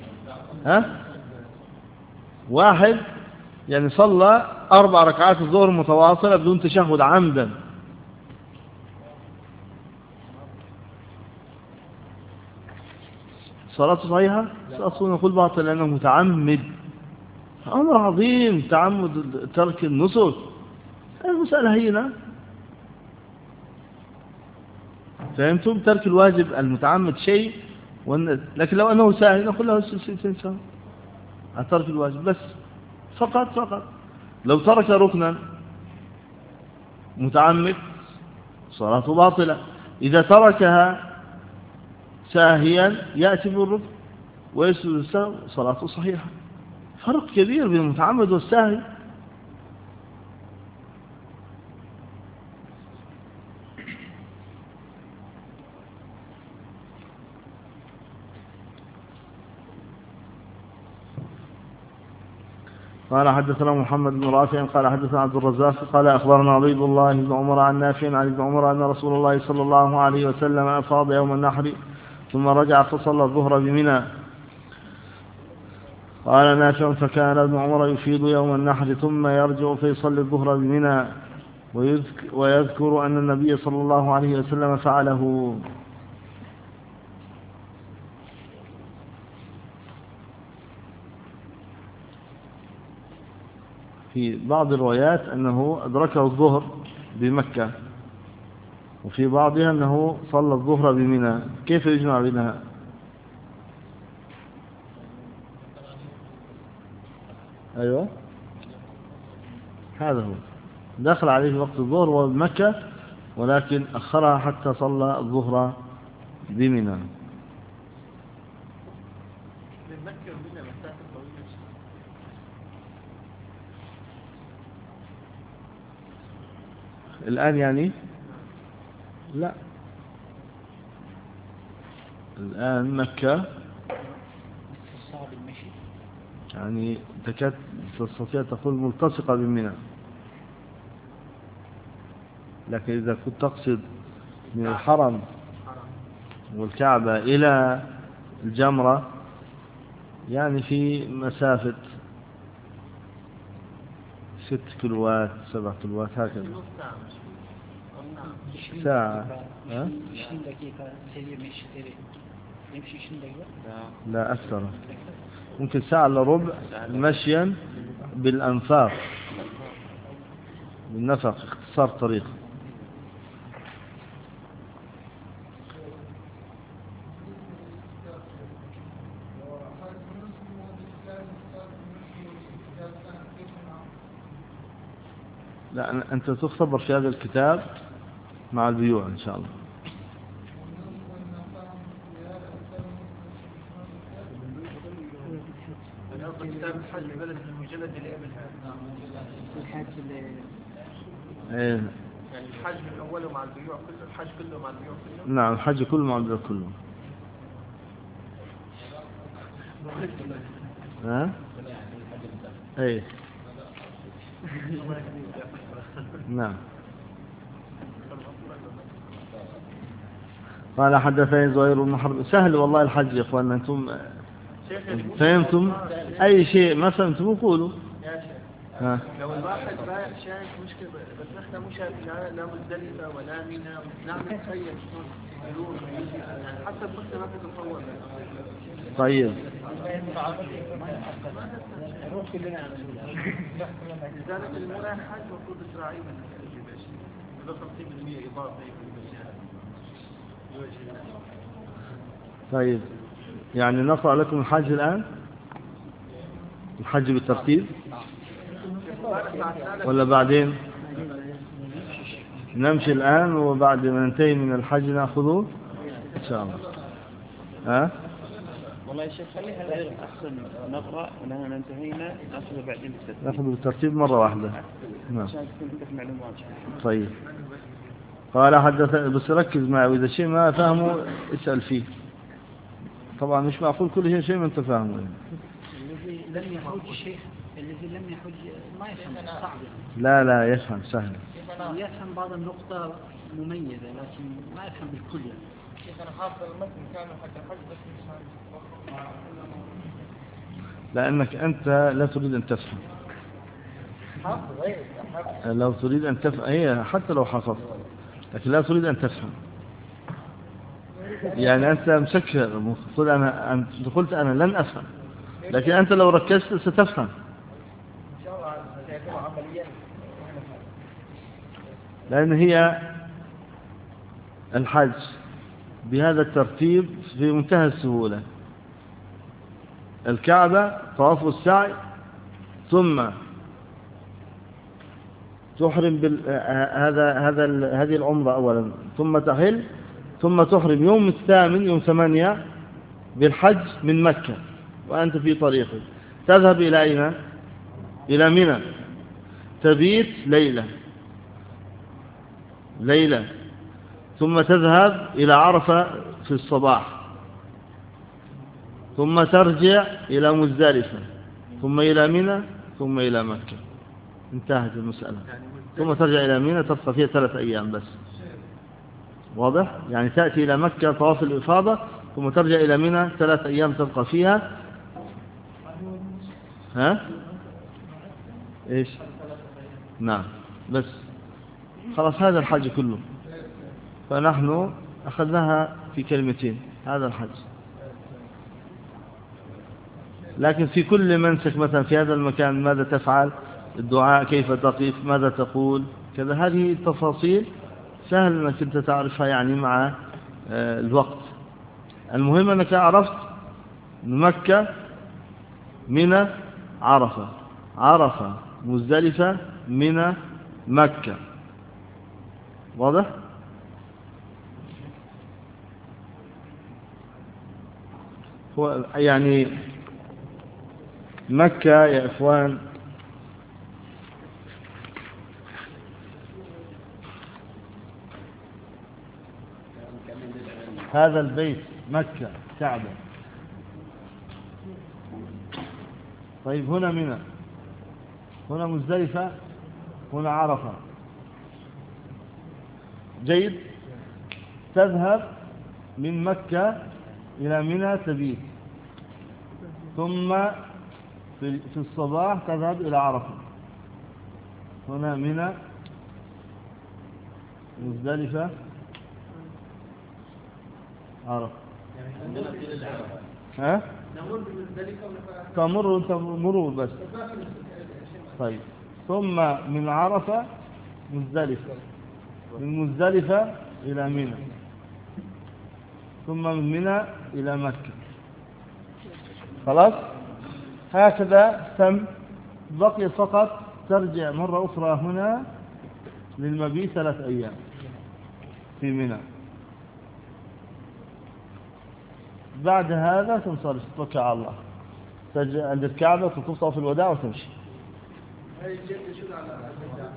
واحد يعني صلى 4 ركعات الظهر متواصلة بدون تشهد عمدا، صلاته صحيحة؟ أصلا نقول باطل لأنه متعمد. أمر عظيم تعمد ترك النسك، المسألة هينة. فهمتم؟ ترك الواجب المتعمد شيء، لكن لو أنه ساهل نقول له سنسان ترك الواجب بس فقط. لو ترك ركنا متعمد صلاته باطلة، إذا تركها ساهيا يأتي بالركن ويسجد السهو صلاته صحيحة. فرق كبير بين المتعمد والساهي. قال حدثنا محمد بن رافع قال حدثنا عبد الرزاق قال أخبرنا عبيد الله بن عمر عن نافع عن ابن عمر أن رسول الله صلى الله عليه وسلم أفاض يوم النحر ثم رجع فصلى الظهر بمنى. قال نافع فكان ابن عمر يفيض يوم النحر ثم يرجع فيصلي الظهر بمنى، ويذكر أن النبي صلى الله عليه وسلم فعله. في بعض الروايات أنه أدركه الظهر بمكة، وفي بعضها أنه صلى الظهر بمنى. كيف يجمع بينها؟ أيوة هذا هو، دخل عليه في وقت الظهر وبمكة ولكن أخرها حتى صلى الظهر بمنى. الآن يعني لا، الآن مكة يعني تكاد تستطيع تقول ملتصقة بمنى، لكن إذا كنت تقصد من الحرم والكعبة إلى الجمرة يعني في مسافة 6 كيلوات 7 كيلوات هكذا. ساعة 20 دقيقة يمشي 20 دقيقة؟ لا أكثر، ممكن ساعة إلا ربع مشيا بالأنفاق، بالنفق، اختصار طريق. لا أنت تختبر في هذا الكتاب مع البيوع إن شاء الله. كتاب الحج بلد المجلد اللي قبلها. يعني الحج من أوله مع البيوع كله، الحج كله مع البيوع كله. نعم الحج كله مع البيوع كله. ها؟ ايه نعم. قال حدثني زهير بن حرب. سهل والله الحج يا اخوان، انتم فهمتم اي شيء ما فهمتم قولوا. ها لو الواحد رايح شايف مشكلة بس احنا مش شايف لا مزدلفة ولا منى، نعمل تخيل شلون يروح ويجي يعني حتى البصة ما تتصور. طيب نروح كلنا على لذلك اللي رايح حج المفروض إسرائيل من يجي باش إذا 50% إضافة طيب يعني نقرأ لكم الحج الآن، الحج بالترتيب ولا بعدين؟ نمشي الآن وبعد ما ننتهي من الحج نأخذه إن شاء الله. ها؟ والله يا شيخ خليها غير أحسن، نقرأ ولما انتهينا نأخذه بعدين بالترتيب. نأخذه بالترتيب مرة واحدة. نعم. عشان تكون عندك معلومات. طيب قال حدث، بس ركز معي وإذا شيء ما فهمه اسأل فيه. طبعا مش معقول كل شيء ما أنت فاهمه. الذي لم يحج شيء، الذي لم يحج ما يفهم، صعب. لا يفهم سهل. يفهم بعض النقطة مميزة لكن ما يفهم بالكل. أنا حافظ المتن كامل حتى الحج بس مش لأنك أنت لا تريد أن تفهم. حافظ غير لو تريد أن تفهم هي حتى لو حفظت لكن لا تريد أن تفهم. يعني أنت مسكر قلت أنا لن أفهم، لكن أنت لو ركزت ستفهم. إن شاء الله سيكون عمليا. لأن هي الحج بهذا الترتيب في منتهى السهولة. الكعبة طواف السعي، ثم تحرم هذه العمرة أولا، ثم تحل، ثم تحرم يوم الثامن يوم 8 بالحج من مكة وأنت في طريقك. تذهب إلى أين؟ إلى منى، تبيت ليلة، ثم تذهب إلى عرفة في الصباح، ثم ترجع إلى مزدلفة، ثم إلى منى، ثم إلى مكة. انتهت المسألة. ثم ترجع إلى منى تبقى فيها 3 أيام بس. واضح؟ يعني تأتي إلى مكة طواف الإفاضة، ثم ترجع إلى منى 3 أيام تبقى فيها. ها؟ إيش؟ نعم بس خلاص هذا الحج كله. فنحن أخذناها في كلمتين، هذا الحج. لكن في كل منسك مثلا في هذا المكان ماذا تفعل، الدعاء كيف تقف، ماذا تقول، كذا، هذه التفاصيل سهل أنك أنت تعرفها يعني مع الوقت. المهم أنك عرفت مكة منى عرفة مزدلفة منى مكة. واضح؟ هو يعني مكة يا إخوان هذا البيت مكة كعبة. طيب هنا منى، هنا مزدلفة، هنا عرفة. جيد. تذهب من مكة إلى منى تبيت، ثم في الصباح تذهب إلى عرفة. هنا منى مزدلفة عرفة. ها؟ تمر مرور بس. طيب ثم من عرفة مزدلفة، من مزدلفة إلى منى، ثم من منى إلى مكة. خلاص هكذا تم. بقي فقط ترجع مرة أخرى هنا للمبيت 3 أيام في منى. بعد هذا تنصرف تتوكل على الله، تجي عند الكعبة وتطوف طواف الوداع وتمشي. هاي الجدة شو العلاقة؟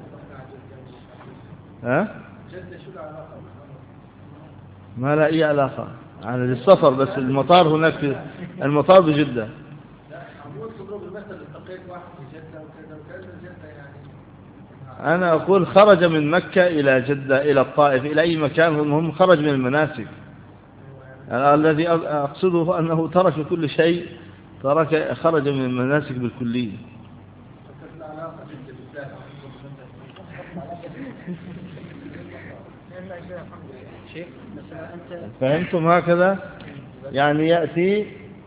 ها؟ جدة شو العلاقة؟ ما لا أي علاقة، يعني للسفر بس. المطار هناك في المطار بجدة. لا عمود تضرب المثل التقيت واحد في جدة وكذا وكذا جدة يعني. أنا أقول خرج من مكة إلى جدة إلى الطائف إلى أي مكان، هم خرج من المناسك. الذي أقصده أنه ترك كل شيء، خرج من المناسك بالكلية. شيخ مثلا أنت فهمتم؟ هكذا يعني يأتي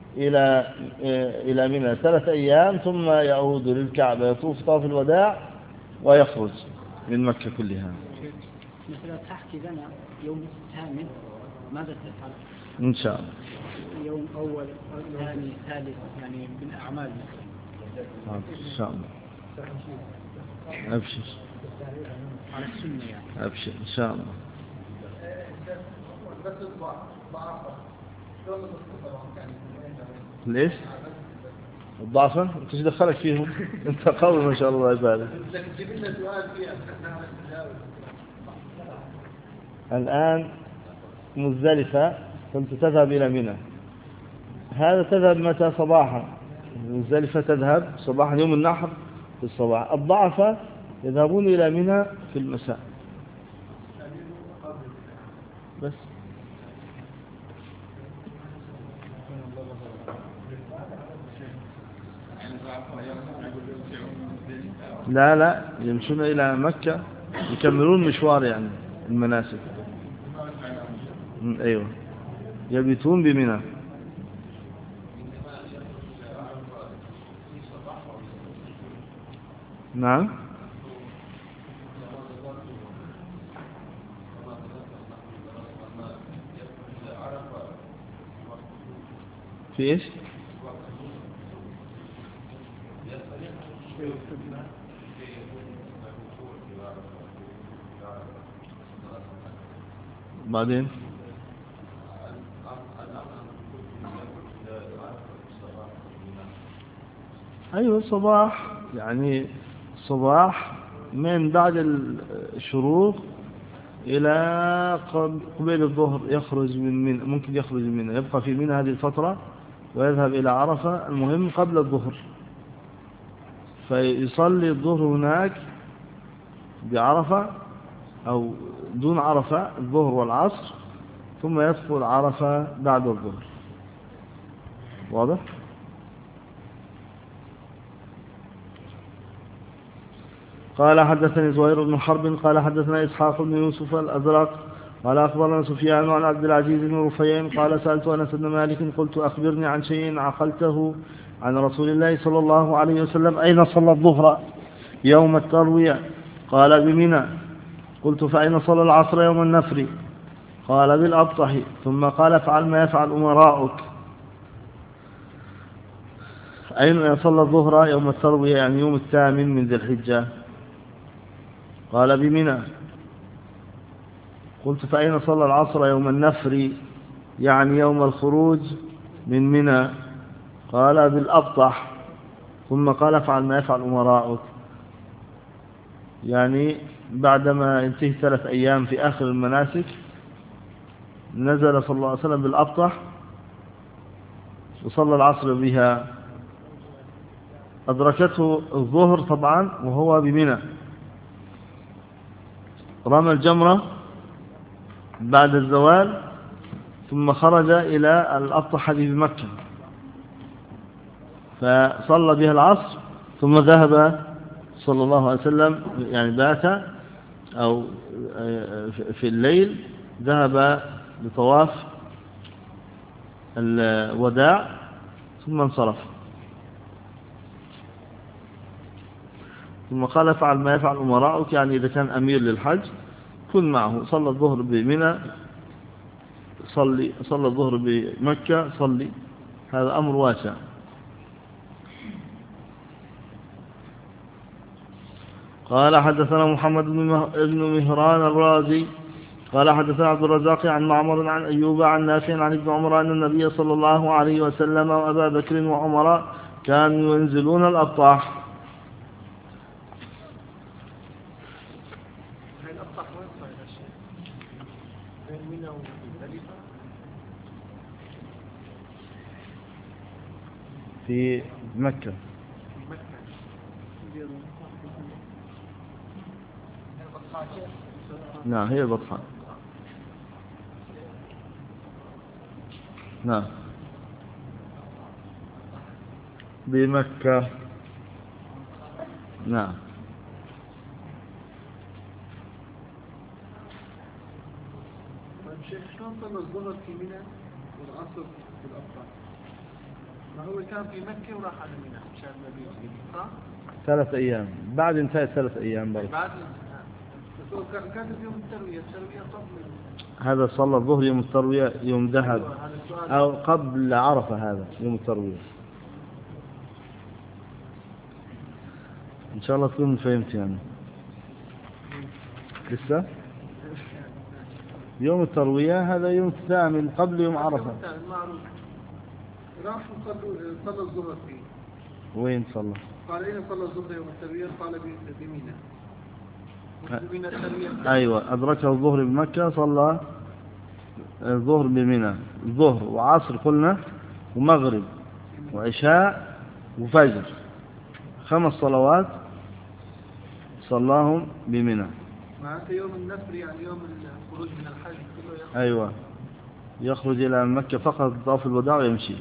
إلى منى 3 أيام، ثم يعود للكعبة يطوف طواف الوداع ويخرج من مكة كلها. مثلا تحكي لنا يوم الثامن ماذا تفعل؟ إن شاء الله يوم أول ثاني ثالث يعني بالأعمال إن شاء الله. أبشر على السنة يعني. أبشر إن شاء الله. بس ضعفة ليش؟ الضعفة؟ أنت ايش دخلك فيهم؟ أنت قوي ما شاء الله عبادك. لكن جيب لنا سؤال فيها. الآن مزدلفة كنت تذهب إلى منى، هذا تذهب متى؟ صباحا. مزدلفة تذهب صباحا يوم النحر في الصباح. الضعفة يذهبون إلى منى في المساء بس. لا يمشون إلى مكة يكملون مشوار يعني المناسك. أيوة يبيتون بمنى. نعم في إيش؟ بعدين أيوة الصباح، يعني الصباح من بعد الشروق إلى قبيل الظهر يخرج من منى. ممكن يخرج من منى يبقى في منى هذه الفترة ويذهب إلى عرفة، المهم قبل الظهر، فيصلي الظهر هناك بعرفة أو دون عرفة الظهر والعصر، ثم يدخل عرفة بعد الظهر. واضح؟ قال حدثني زهير بن حرب قال حدثنا إسحاق بن يوسف الأزرق قال أخبرنا سفيان عن عبد العزيز بن رفيع قال سألت أنس بن مالك قلت أخبرني عن شيء عقلته عن رسول الله صلى الله عليه وسلم: أين صلى الظهر يوم التروية؟ قال: بمنى. قلت: فأين صلى العصر يوم النفر؟ قال: بالأبطح. ثم قال: افعل ما يفعل أمراؤك. أين صلى الظهر يوم التروية يعني يوم 8 من ذي الحجة؟ قال: بمنى. قلت: فأين صلى العصر يوم النفر يعني يوم الخروج من منى؟ قال: بالأبطح. ثم قال: افعل ما يفعل أمراؤك، يعني بعدما ينتهي 3 أيام في آخر المناسك نزل صلى الله عليه وسلم بالأبطح وصلى العصر بها. أدركته الظهر طبعا وهو بمنى، رمى الجمرة بعد الزوال ثم خرج إلى الأبطح بمكة فصلى بها العصر، ثم ذهب صلى الله عليه وسلم يعني بات أو في الليل ذهب لطواف الوداع ثم انصرف، ثم قال افعل ما يفعل أمراؤك، يعني إذا كان أمير للحج كن معه. صلى الظهر بمنى، صلى الظهر بمكة، صلي، هذا أمر واسع. قال حدثنا محمد بن مهران الرازي قال حدثنا عبد الرزاق عن معمر عن أيوب عن نافع عن ابن عمر أن النبي صلى الله عليه وسلم وأبا بكر وعمر كانوا ينزلون الأبطاح. الأبطح وين صار هذا الشيء؟ بين منى ومزدلفة؟ في مكة. في مكة. نعم هي البطحاء. نعم بمكة. نعم شيخ شلون صلى الظهر في منى والعصر في الأبطح؟ ما هو كان في مكة وراح على منى مشان النبي صح؟ 3 أيام بعد انتهت 3 أيام برضه. بعد بس هو كان في يوم التروية طب هذا صلى الظهر يوم التروية يوم ذهب هذا السؤال. أو قبل عرفة، هذا يوم التروية. إن شاء الله تكون فهمت يعني. لسه يوم التروية هذا يوم الثامن قبل يوم عرفة. معروف. راح صلى الظهر فيه. وين صلى؟ قال أين صلى الظهر يوم التروية؟ قال بمنى. من التروية. أيوة أدركه الظهر بمكة، صلى الظهر بمنى، الظهر وعصر قلنا ومغرب وعشاء وفجر، 5 صلوات صلاهم بمنى. معناته يوم النفر يعني يوم الخروج من الحج كله أيوة يخرج إلى مكة فقط طواف الوداع ويمشي.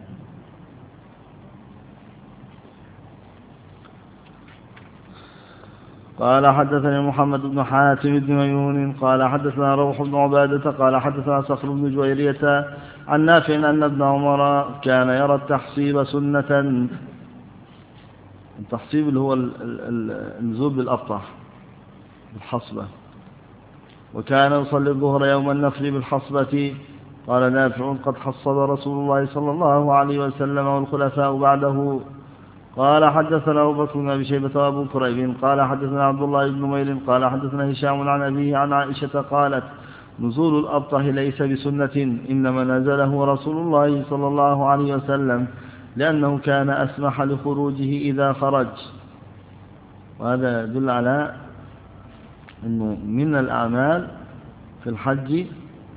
قال حدثني محمد بن حاتم بن ميمون قال حدثنا روح بن عبادة قال حدثنا صخر بن جويرية عن نافع أن ابن عمر كان يرى التحصيب سنة. التحصيب اللي هو النزول بالأبطح بالحصبة، وكان يصلي الظهر يوم النفر بالحصبة. قال نافع قد حصب رسول الله صلى الله عليه وسلم والخلفاء بعده. قال حدثنا أبو بكر بن أبي شيبة وأبو كريب قال حدثنا عبد الله بن نمير قال حدثنا هشام عن أبيه عن عائشة قالت نزول الأبطح ليس بسنة، إنما نزله رسول الله صلى الله عليه وسلم لأنه كان أسمح لخروجه إذا خرج. وهذا يدل على أنه من الأعمال في الحج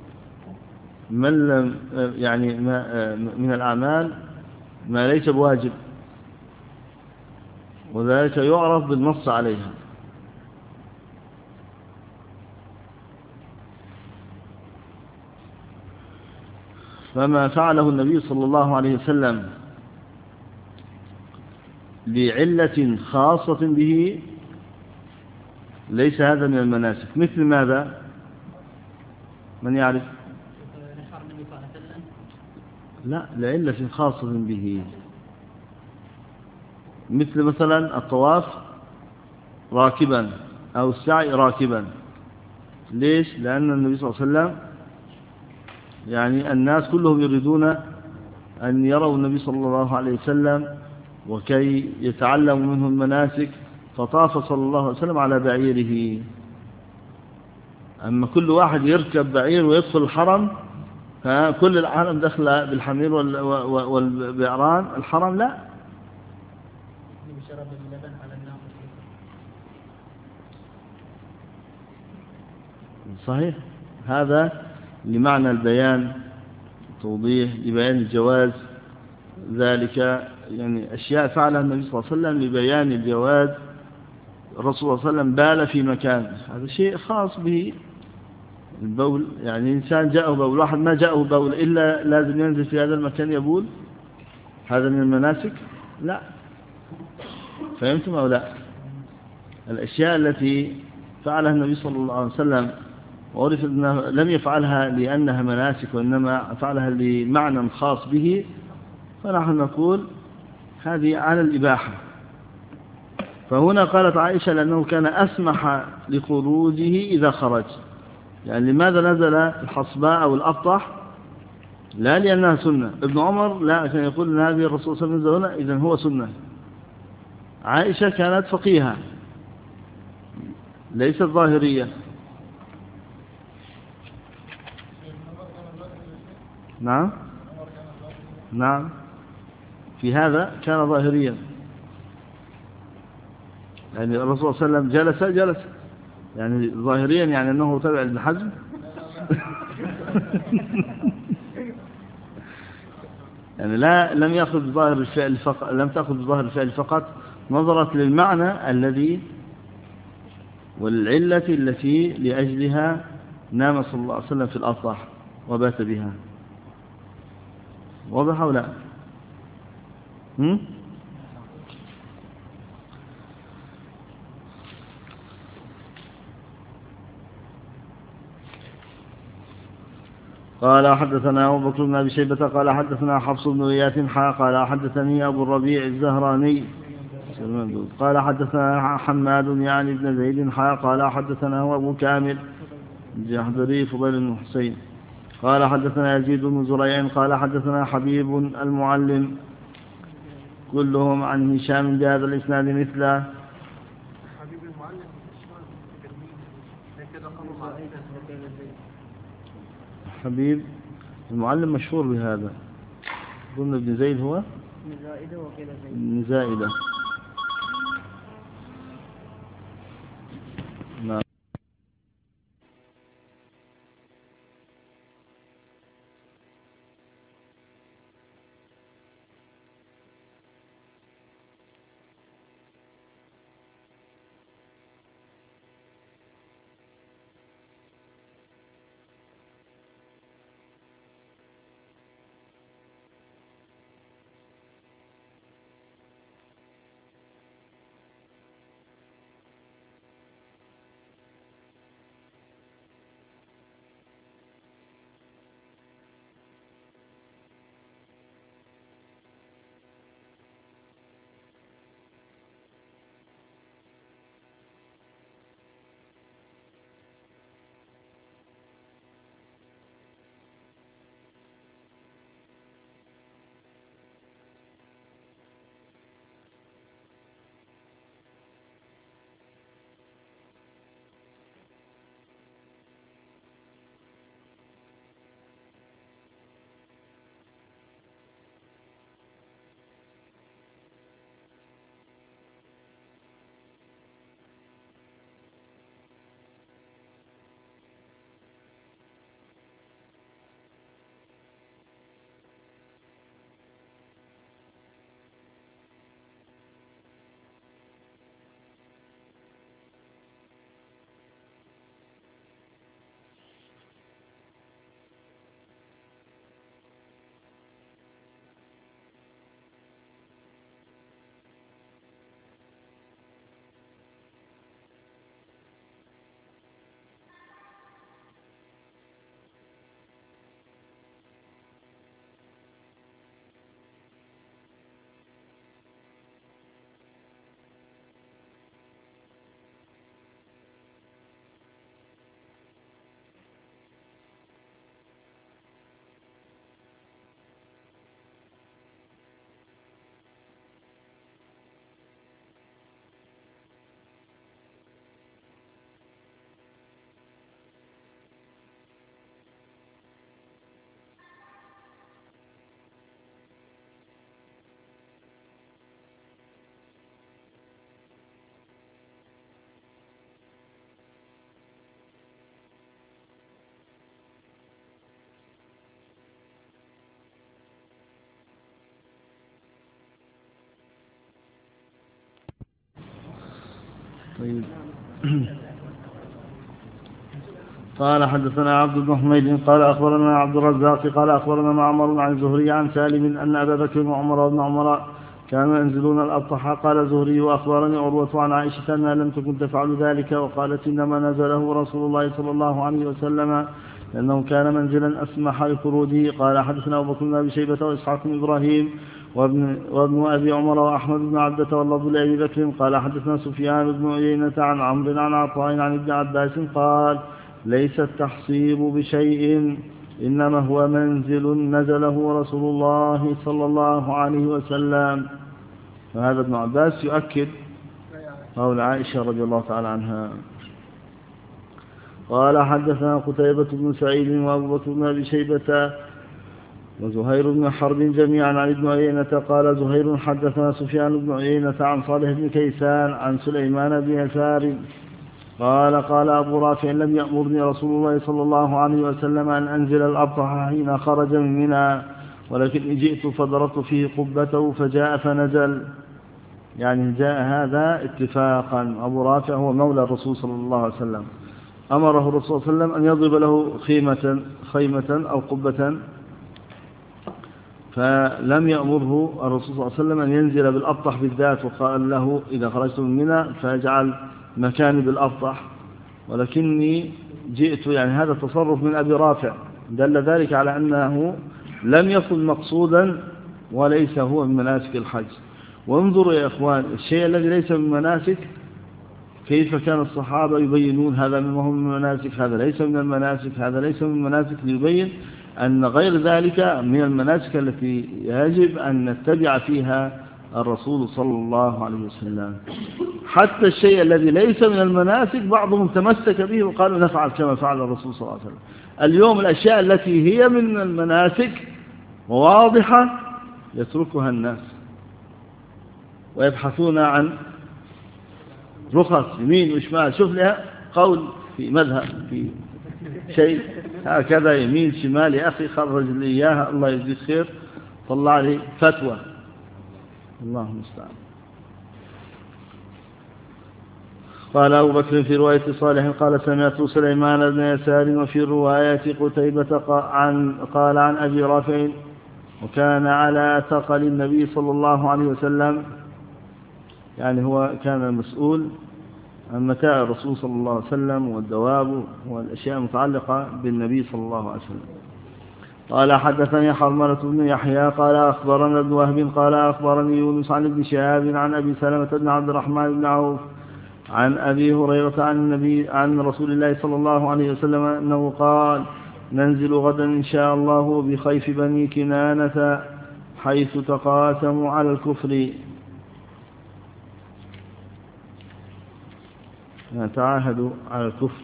من لم يعني من الأعمال ما ليس بواجب، وذلك يعرف بالنص عليها. فما فعله النبي صلى الله عليه وسلم لعلة خاصة به ليس هذا من المناسك. مثل ماذا؟ من يعرف؟ لا، لعلة خاصة به، مثل مثلا الطواف راكبا أو السعي راكبا. ليش؟ لأن النبي صلى الله عليه وسلم يعني الناس كلهم يريدون أن يروا النبي صلى الله عليه وسلم وكي يتعلموا منه المناسك، فطاف صلى الله عليه وسلم على بعيره. أما كل واحد يركب بعير ويدخل الحرم، كل العالم دخل بالحمير والبعران الحرم، لا. صحيح، هذا لمعنى البيان، توضيح لبيان الجواز. ذلك يعني أشياء فعلها النبي صلى الله عليه وسلم لبيان الجواز. الرسول صلى الله عليه وسلم بال في مكان، هذا شيء خاص به. البول يعني إنسان جاءه بول، واحد ما جاءه بول إلا لازم ينزل في هذا المكان يبول، هذا من المناسك؟ لا. فهمتم أو لا؟ الأشياء التي فعلها النبي صلى الله عليه وسلم وعرف أنه لم يفعلها لأنها مناسك وإنما فعلها لمعنى خاص به، فنحن نقول هذه على الإباحة. فهنا قالت عائشة لأنه كان أسمح لخروجه إذا خرج. يعني لماذا نزل الحصباء أو الأبطح؟ لا لأنها سنة. ابن عمر لا، كان يقول أن هذه الرسول صلى الله عليه وسلم إذن هو سنة. عائشة كانت فقيهة ليست ظاهرية. نعم نعم، في هذا كان ظاهريا. يعني الرسول صلى الله عليه وسلم جلس يعني ظاهريا، يعني أنه تبع ابن حزم. يعني لم يأخذ بظاهر الفعل فقط، لم تأخذ بظاهر الفعل فقط، نظرت للمعنى الذي والعلة التي لأجلها نام صلى الله عليه وسلم في الأبطح وبات بها. واضح أو لا؟ قال حدثنا أبو بكر بن أبي شيبة قال حدثنا حفص بن غياث قال حدثني أبو الربيع الزهراني قال حدثنا حماد يعني بن زيد قال حدثنا أبو كامل الجحدري فضيل بن حسين قال حدثنا يزيد بن زريع قال حدثنا حبيب المعلم كلهم عن هشام بهذا الإسناد مثله. حبيب المعلم حبيب المعلم مشهور بهذا. ظن ابن زيد هو ابن زائدة. نعم. طيب. قال حدثنا عبد بن حميد قال أخبرنا عبد الرزاق قال أخبرنا معمر عن الزهري عن سالم أن أبا بكر وعمر بن عمر كانوا ينزلون الأبطح. قال زهري وأخبرني عروة عن عائشة أنها لم تكن تفعل ذلك، وقالت إنما نزله رسول الله صلى الله عليه وسلم لأنه كان منزلا أسمح لخروجه. قال حدثنا أبو بكر بن أبي شيبة وإسحاق بن إبراهيم وابن أبي عمر وأحمد بن عبدة واللفظ لأبي بكر. قال حدثنا سفيان بن عيينة عن عمرو عن عطاء عن ابن عباس قال ليس التحصيب بشيء إنما هو منزل نزله رسول الله صلى الله عليه وسلم. فهذا ابن عباس يؤكد قول عائشة رضي الله تعالى عنها. قال حدثنا قتيبة بن سعيد وأبو بكر بن أبي شيبة وزهير بن حرب جميعا عن ابن عيينة. قال زهير حدثنا سفيان بن عيينة عن صالح بن كيسان عن سليمان بن يسار قال أبو رافع لم يأمرني رسول الله صلى الله عليه وسلم أن أنزل الأبطح حين خرج من منى، ولكن جئت فضربت فيه قبته فجاء فنزل. يعني جاء هذا اتفاقا. أبو رافع هو مولى الرسول صلى الله عليه وسلم، أمره الرسول صلى الله عليه وسلم أن يضرب له خيمة أو قبة، فلم يأمره الرسول صلى الله عليه وسلم أن ينزل بالأبطح بالذات، وقال له إذا خرجت من منى فاجعل مكاني بالأبطح. ولكني جئت، يعني هذا تصرف من أبي رافع دل ذلك على أنه لم يكن مقصودا وليس هو من مناسك الحج. وانظروا يا إخوان، الشيء الذي ليس من مناسك كيف كان الصحابة يبينون هذا مما هو من المناسك، هذا ليس من المناسك، هذا ليس من المناسك، ليبين أن غير ذلك من المناسك التي يجب أن نتبع فيها الرسول صلى الله عليه وسلم. حتى الشيء الذي ليس من المناسك بعضهم تمسك به وقالوا نفعل كما فعل الرسول صلى الله عليه وسلم. اليوم الأشياء التي هي من المناسك واضحة يتركها الناس ويبحثون عن رخص يمين وشمال. شوف لها قول في مذهب في شيء هكذا يمين شمال، يا أخي خرج لي إياها الله يجزيك خير، طلع لي فتوى، الله المستعان. قال أبو بكر في رواية صالح قال سمعت سليمان بن يسار، وفي رواية قتيبة قال عن أبي رافع وكان على ثقل النبي صلى الله عليه وسلم، يعني هو كان مسؤول عن متاع الرسول صلى الله عليه وسلم والدواب والأشياء المتعلقة بالنبي صلى الله عليه وسلم. قال حدثني حرملة بن يحيى قال أخبرنا ابن وهب قال أخبرني يونس عن ابن شهاب عن أبي سلمة بن عبد الرحمن بن عوف عن أبي هريرة عن رسول الله صلى الله عليه وسلم أنه قال ننزل غدا إن شاء الله بخيف بني كنانة حيث تقاسموا على الكفر، تعاهدوا على الكفر.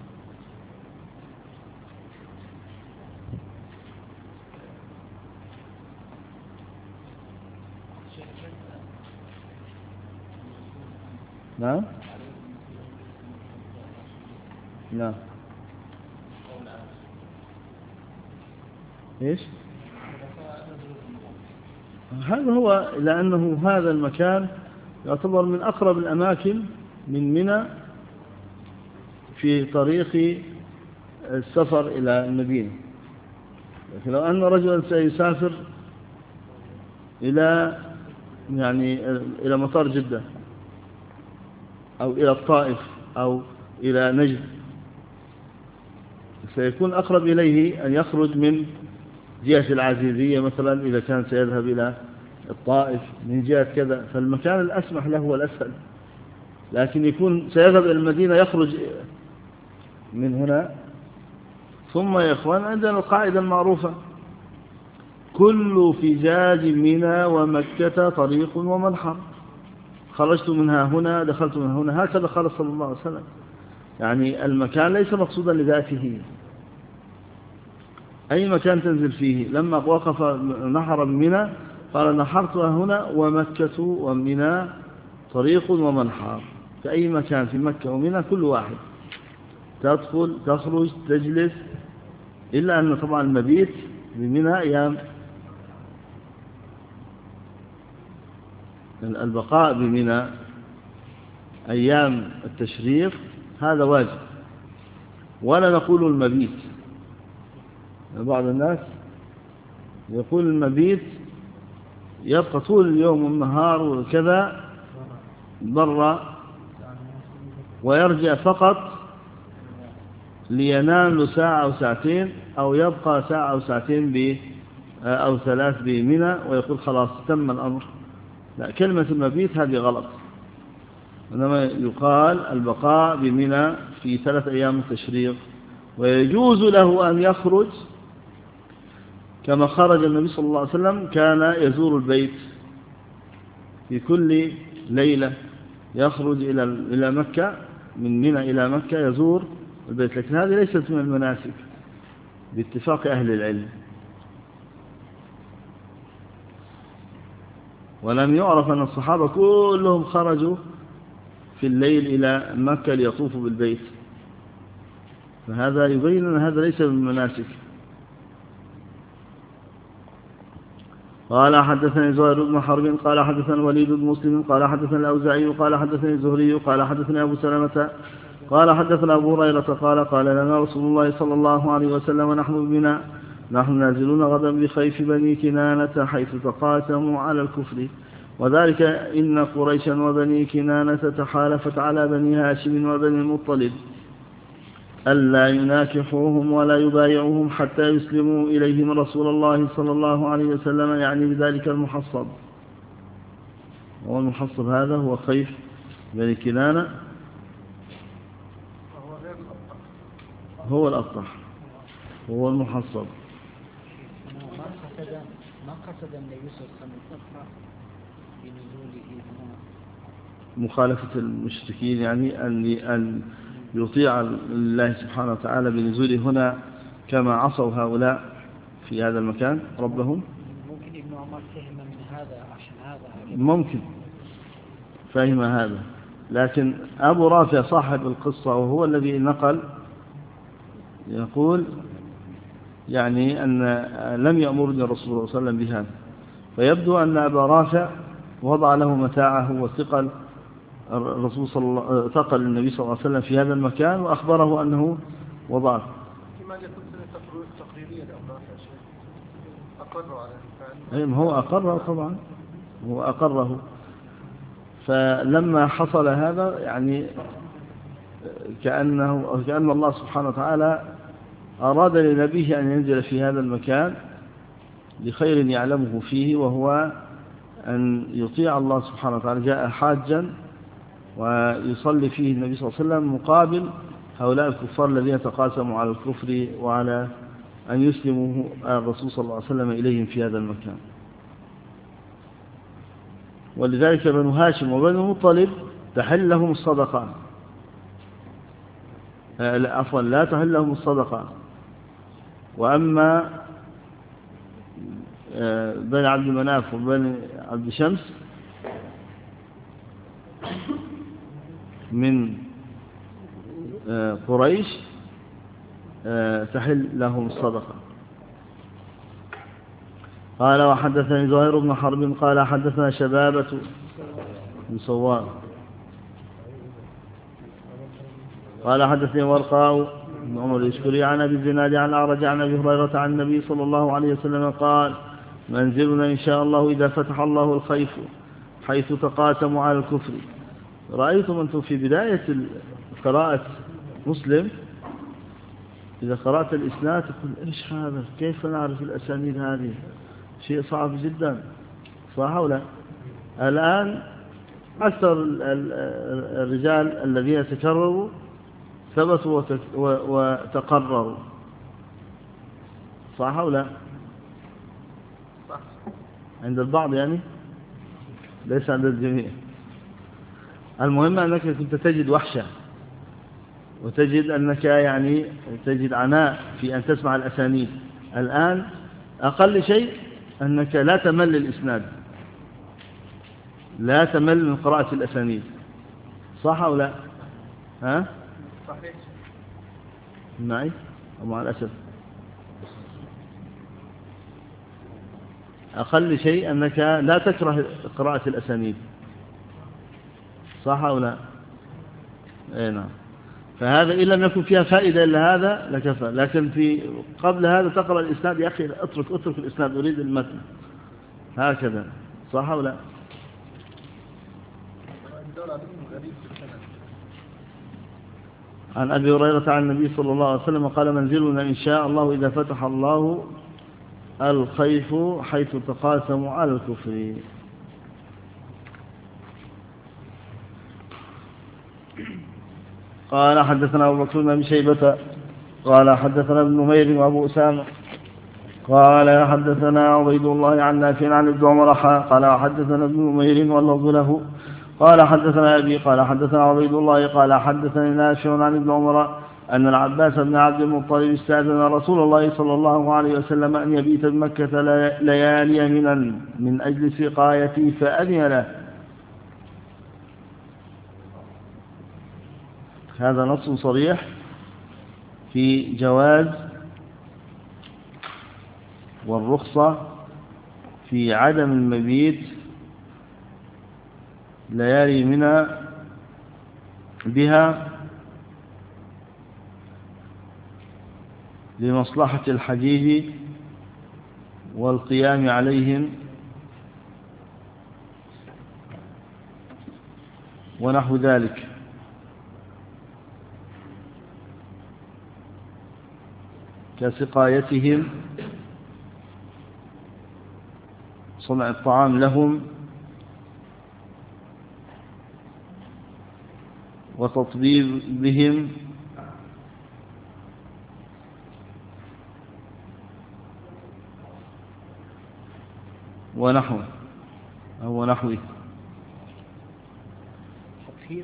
نعم نعم ايش هذا هو، لأنه هذا المكان يعتبر من أقرب الأماكن من منى في طريق السفر إلى المدينة. لكن لو أن رجلا سيسافر إلى إلى مطار جدة أو إلى الطائف أو إلى نجد، سيكون أقرب إليه أن يخرج من جهة العزيزية مثلا إذا كان سيذهب إلى الطائف من جهة كذا، فالمكان الأسمح له والأسهل. لكن يكون سيذهب إلى المدينة يخرج من هنا. ثم يا إخوان عندنا القاعدة المعروفة كل فجاج منى ومكة طريق ومنحر، خرجت منها هنا دخلت من هنا، هكذا قال صلى الله عليه وسلم. يعني المكان ليس مقصودا لذاته، أي مكان تنزل فيه. لما وقف نحر منى قال نحرتها هنا ومكة ومنى طريق ومنحر، في أي مكان في مكة ومنى كل واحد تدخل تخرج تجلس، إلا أن طبعا المبيت بمنى أيام البقاء بمنى أيام التشريق هذا واجب، ولا نقول المبيت. بعض الناس يقول المبيت يبقى طول اليوم والنهار وكذا برا، ويرجع فقط لينام له ساعة أو ساعتين، أو يبقى ساعة أو ساعتين أو 3 بمنى ويقول خلاص تم الأمر. لا، كلمة المبيت هذه غلط، إنما يقال البقاء بمنى في 3 أيام التشريق. ويجوز له أن يخرج كما خرج النبي صلى الله عليه وسلم، كان يزور البيت في كل ليلة، يخرج إلى مكة، من منى إلى مكة يزور البيت، لكن هذه ليست من المناسك باتفاق أهل العلم. ولم يعرف أن الصحابة كلهم خرجوا في الليل إلى مكة ليطوفوا بالبيت، فهذا يبين أن هذا ليس من المناسك. قال حدثني زهير بن حرب قال حدثني الوليد بن مسلم قال حدثني الأوزاعي قال حدثني الزهري قال حدثني أبو سلمة قال حدثنا أبو هريرة قال لنا رسول الله صلى الله عليه وسلم نحن بمنى نحن نازلون غدا بخيف بني كنانة حيث تقاسموا على الكفر، وذلك إن قريشا وبني كنانة تحالفت على بني هاشم وبني المطلب ألا يناكحوهم ولا يبايعوهم حتى يسلموا إليهم رسول الله صلى الله عليه وسلم، يعني بذلك المحصب. والمحصب هذا هو خيف بني كنانة، هو الأبطح، هو المحصب. ما قصد النبي صلى الله عليه وسلم بنزوله هنا مخالفة المشركين، يعني أن يطيع الله سبحانه وتعالى بنزوله هنا كما عصوا هؤلاء في هذا المكان ربهم. ممكن ابن عمر فهم من هذا عشان هذا، ممكن فهم هذا، لكن أبو رافع صاحب القصة وهو الذي نقل يقول يعني أن لم يأمرني الرسول صلى الله عليه وسلم بهذا، فيبدو أن أبا رافع وضع له متاعه وثقل الرسول ثقل النبي صلى الله عليه وسلم في هذا المكان وأخبره أنه وضعه. لماذا يكون سنة تقريرية لأبو رافع شيء أقروا على الفعل؟ هو أقره طبعا، هو أقره. فلما حصل هذا يعني كأن الله سبحانه وتعالى أراد لنبيه أن ينزل في هذا المكان لخير يعلمه فيه، وهو أن يطيع الله سبحانه وتعالى. جاء حاجا ويصلي فيه النبي صلى الله عليه وسلم مقابل هؤلاء الكفار الذين تقاسموا على الكفر وعلى أن يسلموا الرسول صلى الله عليه وسلم إليهم في هذا المكان. ولذلك بنو هاشم وبنو المطلب تحل لهم الصدقة، عفوا لا تحل لهم الصدقة. وأما بني عبد مناف وبني عبد شمس من قريش تحل لهم الصدقة. قال وحدثني زهير بن حرب قال حدثنا شبابة بن سوار قال حدثني ورقاء بن عمر الإشكري عن أبي الزناد عن الأعرج عن أبي هريرة عن النبي صلى الله عليه وسلم قال منزلنا إن شاء الله إذا فتح الله الخيف حيث تقاسموا على الكفر. رأيتم أنتم في بداية قراءة مسلم إذا قرأت الإسناد تقول إيش هذا، كيف نعرف الأسانيد هذه، شيء صعب جدا، صح ولا؟ الآن أكثر الرجال الذين تكرروا ثبتوا وتقرروا، صح ولا؟ عند البعض يعني، ليس عند الجميع. المهم أنك كنت تجد وحشة وتجد أنك يعني تجد عناء في أن تسمع الأسانيد. الآن أقل شيء أنك لا تمل الإسناد، لا تمل من قراءة الأسانيد، صح أو لا؟ ها؟ صحيح. معي أو مع الأسف؟ أقل شيء أنك لا تكره قراءة الأسانيد، صح أو لا؟ إيه نعم. فهذا إن لم يكن فيها فائدة إلا هذا لكفى، لكن في قبل هذا تقرأ الإسناد، يا أخي اترك الإسناد، أريد المتن، هكذا صح أو لا؟ عن أبي هريرة عن النبي صلى الله عليه وسلم قال منزلنا إن شاء الله إذا فتح الله الخيف حيث تقاسموا على الكفر. قال حدثنا أبو بكر بن أبي شيبة قال حدثنا ابن نمير وأبو أسامة قال حدثنا عبيد الله عن نافع عن ابن عمر قال حدثنا ابن نمير واللفظ له قال حدثنا أبي قال حدثنا عبيد الله قال حدثني نافع عن ابن عمر أن العباس بن عبد المطلب استأذن رسول الله صلى الله عليه وسلم أن يبيت بمكة ليالي من أجل سقايته فأذن له. هذا نص صريح في جواز والرخصة في عدم المبيت ليالي منى بها لمصلحة الحجيج والقيام عليهم ونحو ذلك، كسقايتهم صنع الطعام لهم وتطبيب بهم ونحوه أو نحوه. تطهير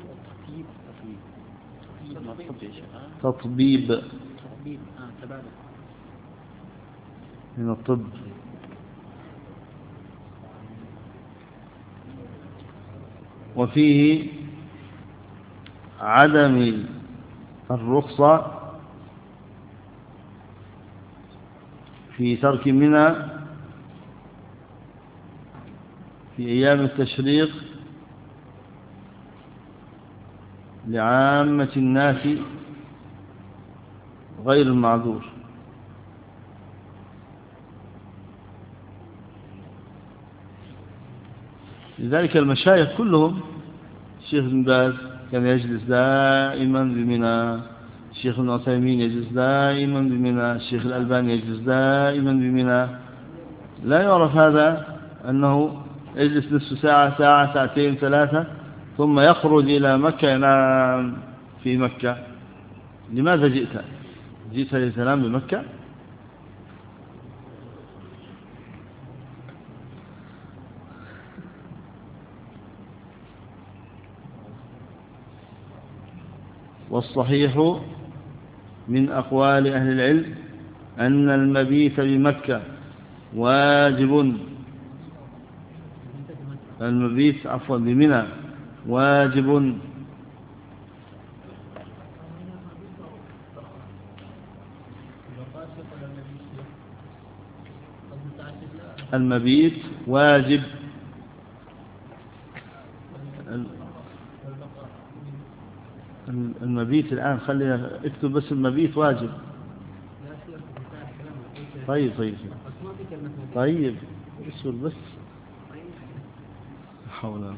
تطبيب تبادل من الطب. وفيه عدم الرخصة في ترك منى في أيام التشريق لعامة الناس غير المعذور. لذلك المشايخ كلهم، الشيخ بن باز كان يجلس دائما بمنى، الشيخ ابن عثيمين يجلس دائما بمنى، الشيخ الألباني يجلس دائما بمنى. لا يعرف هذا أنه يجلس نصف ساعة، ساعة، ساعتين، ثلاثة، ثم يخرج إلى مكة ينام في مكة. لماذا جئت؟ جئت لتنام بمكة؟ والصحيح من أقوال أهل العلم أن المبيت بمكة واجب، المبيت بمنى واجب، المبيت واجب. المبيت الآن خلينا اكتب بس المبيت واجب. طيب اسور بس حول.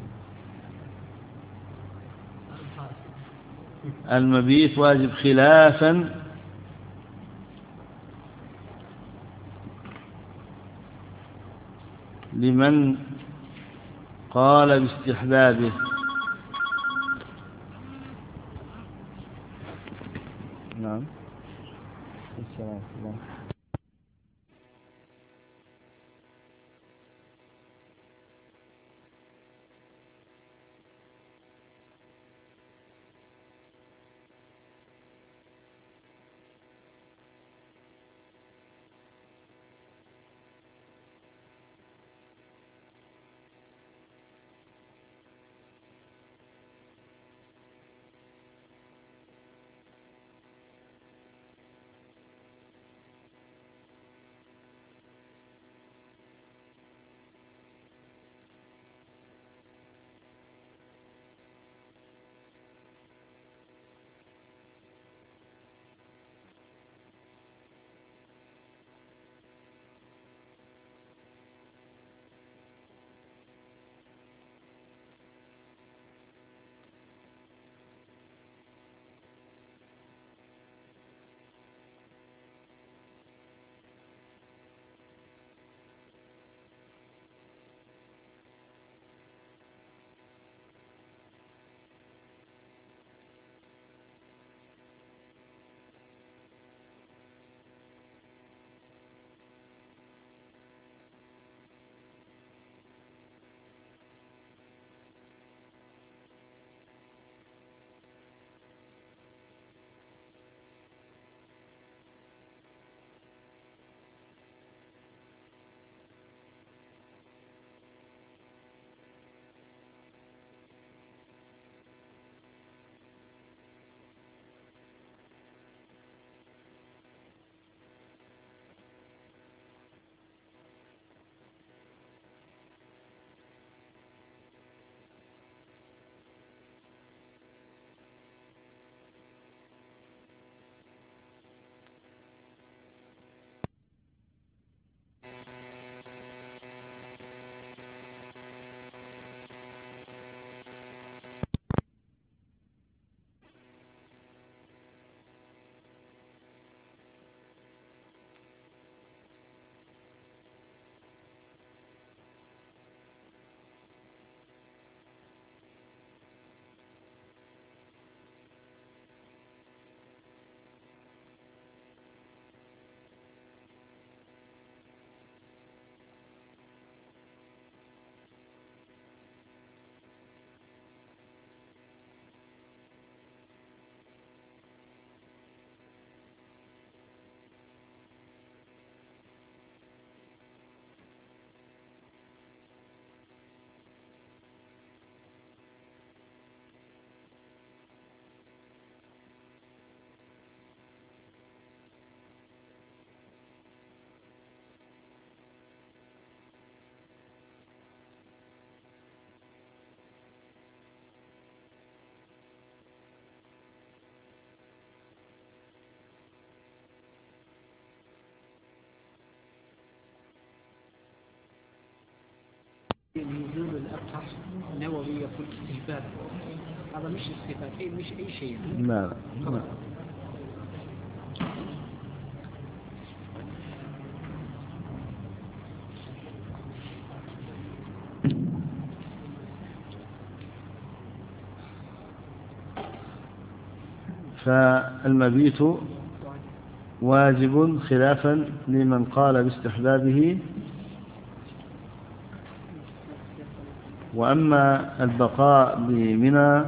المبيت واجب خلافا لمن قال باستحبابه. نعم. السلام عليكم. نزول الأبطح نووي يقول استهباب، هذا مش استهباب، مش أي شيء. لا لا. فالمبيت واجب خلافا لمن قال باستحبابه. وأما البقاء بمنى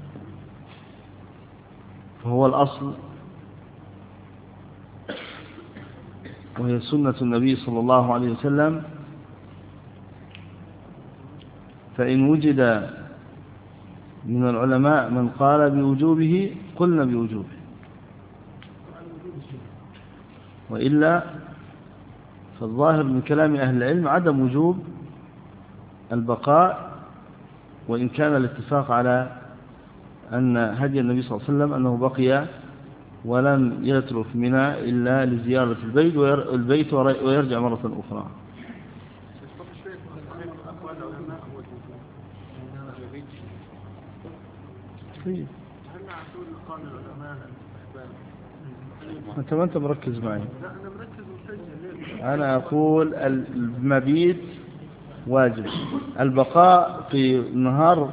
فهو الأصل، وهي سنة النبي صلى الله عليه وسلم. فإن وجد من العلماء من قال بوجوبه قلنا بوجوبه، وإلا فالظاهر من كلام أهل العلم عدم وجوب البقاء، وإن كان الاتفاق على أن هدي النبي صلى الله عليه وسلم أنه بقي ولم يترك منى إلا لزيارة البيت ويرجع مرة أخرى. أنت ما أنت مركز معي. أنا أقول المبيت واجب، البقاء في النهار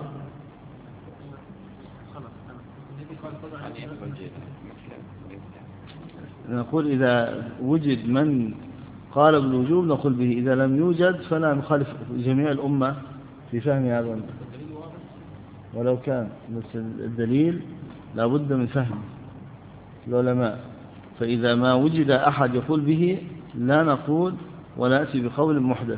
نقول إذا وجد من قال بالوجوب نقول به، إذا لم يوجد فلا نخالف جميع الأمة في فهم هذا، ولو كان الدليل لا بد من فهم العلماء. فإذا ما وجد أحد يقول به لا نقول ولا نأتي بقول محدث.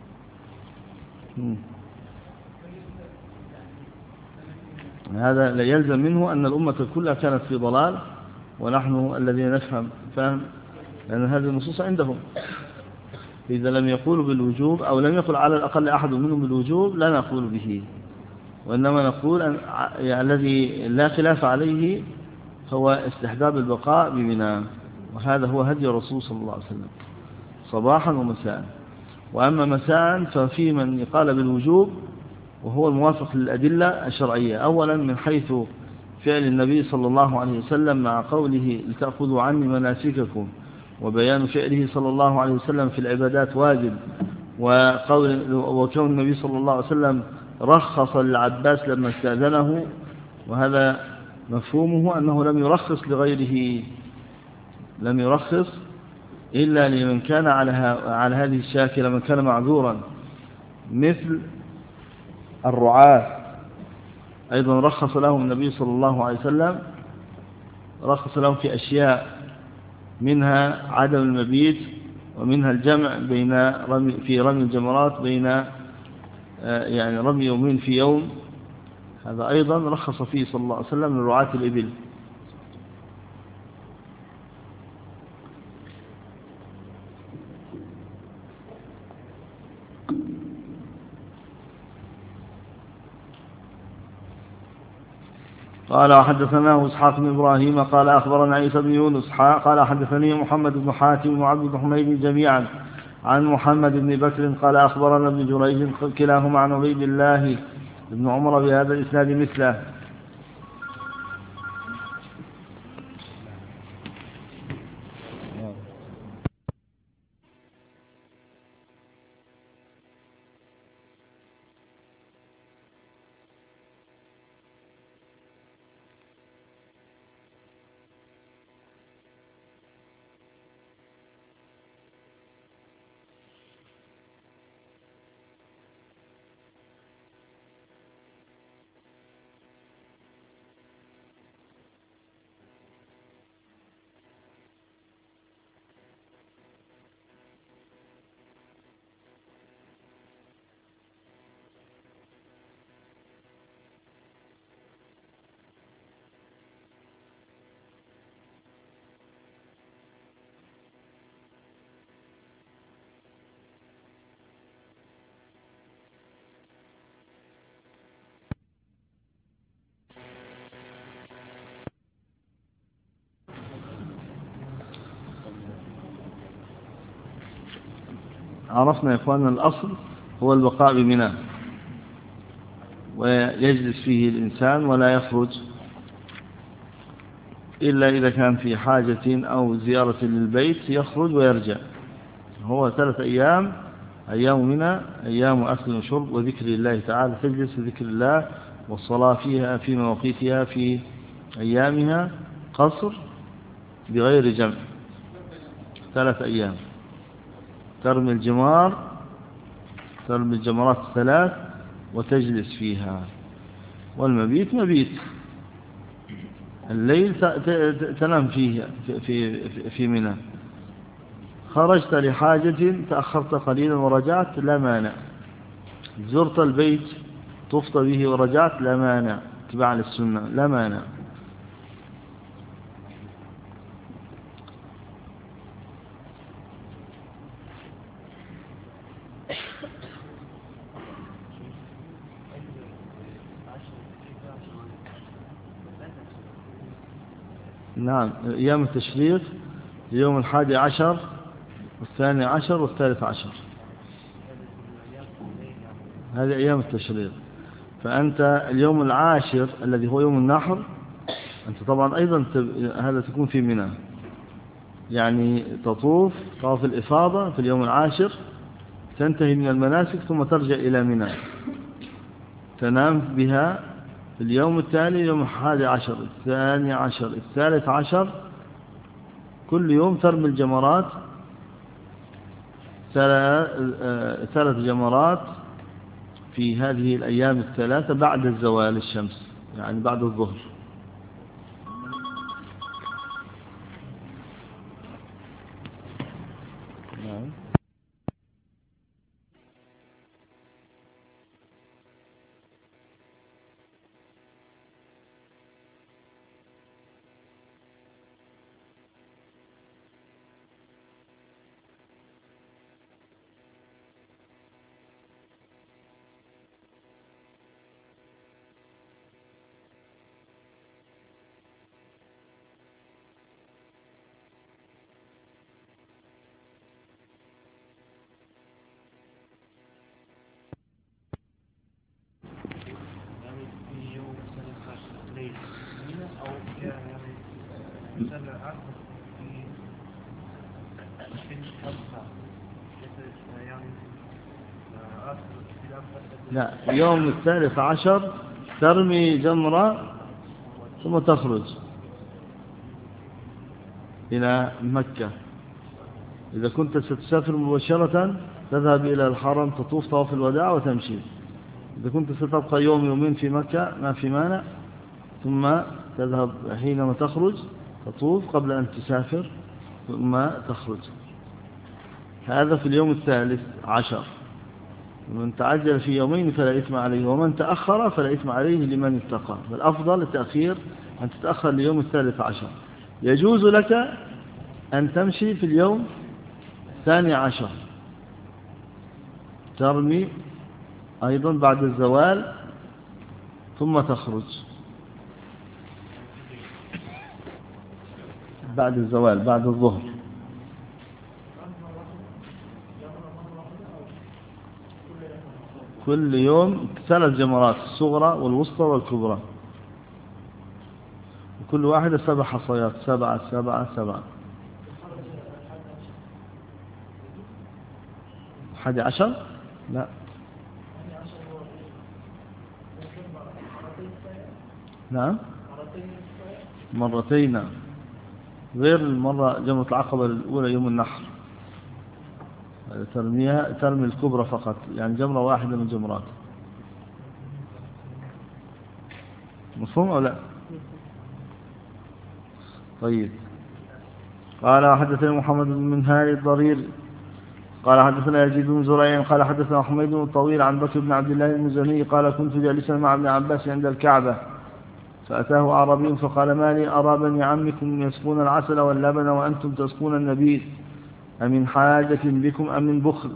هذا لا يلزم منه أن الأمة كلها كانت في ضلال ونحن الذين نفهم فهم، لأن هذه النصوص عندهم. إذا لم يقولوا بالوجوب أو لم يقل على الأقل أحد منهم بالوجوب لا نقول به، وإنما نقول الذي لا خلاف عليه هو استحباب البقاء بمنى، وهذا هو هدي الرسول صلى الله عليه وسلم صباحا ومساء. وأما مساء ففي من قال بالوجوب وهو الموافق للأدلة الشرعية، أولا من حيث فعل النبي صلى الله عليه وسلم مع قوله لتأخذوا عني مناسككم، وبيان فعله صلى الله عليه وسلم في العبادات واجب، وكون النبي صلى الله عليه وسلم رخص للعباس لما استأذنه، وهذا مفهومه أنه لم يرخص لغيره، لم يرخص إلا لمن كان على هذه الشاكلة، من كان معذورا مثل الرعاة. أيضا رخص لهم النبي صلى الله عليه وسلم، رخص لهم في أشياء منها عدم المبيت، ومنها الجمع في رمي الجمرات بين يعني رمي يومين في يوم، هذا أيضا رخص فيه صلى الله عليه وسلم لرعاة الإبل. قال وحدثناه إسحاق بن إبراهيم قال أخبرنا عيسى بن يونس قال حدثني محمد بن حاتم وعبد بن حميد جميعا عن محمد بن بكر قال أخبرنا ابن جريج كلاهما عن عبيد الله بن عمر بهذا الإسناد مثله. عرفنا يا إخواننا الأصل هو البقاء بمنى، ويجلس فيه الإنسان ولا يخرج إلا إذا كان في حاجة أو زيارة للبيت يخرج ويرجع. هو 3 أيام، أيام منى أيام أكل وشرب وذكر الله تعالى، تجلس لذكر الله والصلاة فيها في مواقيتها في أيامها، قصر بغير جمع. 3 أيام ترمي الجمرات 3 وتجلس فيها. والمبيت مبيت الليل تنام فيه في منى. خرجت لحاجة تأخرت قليلا ورجعت لا مانع. زرت البيت طفت به ورجعت لا مانع، اتباعا للسنة لا مانع. نعم، أيام التشريق اليوم 11 و12 و13، هذه أيام التشريق. فأنت اليوم 10 الذي هو يوم النحر أنت طبعا أيضا هذا تكون في منى، يعني تطوف طواف الإفاضة في اليوم 10، تنتهي من المناسك ثم ترجع إلى منى، تنام بها في اليوم التالي يوم 11 12 13، كل يوم ترمي الجمرات 3 جمرات في هذه الأيام 3 بعد الزوال الشمس، يعني بعد الظهر. لا، يوم 13 ترمي جمرة ثم تخرج إلى مكة. إذا كنت ستسافر مباشرة تذهب إلى الحرم تطوف طواف الوداع وتمشي. إذا كنت ستبقى يوم يومين في مكة ما في مانع، ثم تذهب حينما تخرج تطوف قبل أن تسافر ثم تخرج. هذا في اليوم 13. من تعجل في يومين فلا إثم عليه، ومن تأخر فلا إثم عليه لمن اتقى. فالأفضل التأخير، أن تتأخر ليوم 13. يجوز لك أن تمشي في اليوم 12، ترمي أيضا بعد الزوال ثم تخرج بعد الزوال بعد الظهر. كل يوم 3 جمرات، الصغرى والوسطى والكبرى، وكل واحدة 7 حصيات، 7 7 7. 11 لا، نعم مرتين، غير المرة جمرة العقبة الأولى يوم النحر، ترمي الكبرى فقط، يعني جمرة واحدة من جمرات. مفهوم أو لا؟ طيب. قال حدثنا محمد بن منهال الضرير قال حدثنا يزيد بن زريع قال حدثنا حميد الطويل عن بكر بن عبد الله المزني قال كنت جالسا مع ابن عباس عند الكعبة، فأتاه أعرابي فقال ما لي أرى بني عمكم يسقون العسل واللبن وأنتم تسقون النبيذ، أمن حاجة بكم أم من بخل؟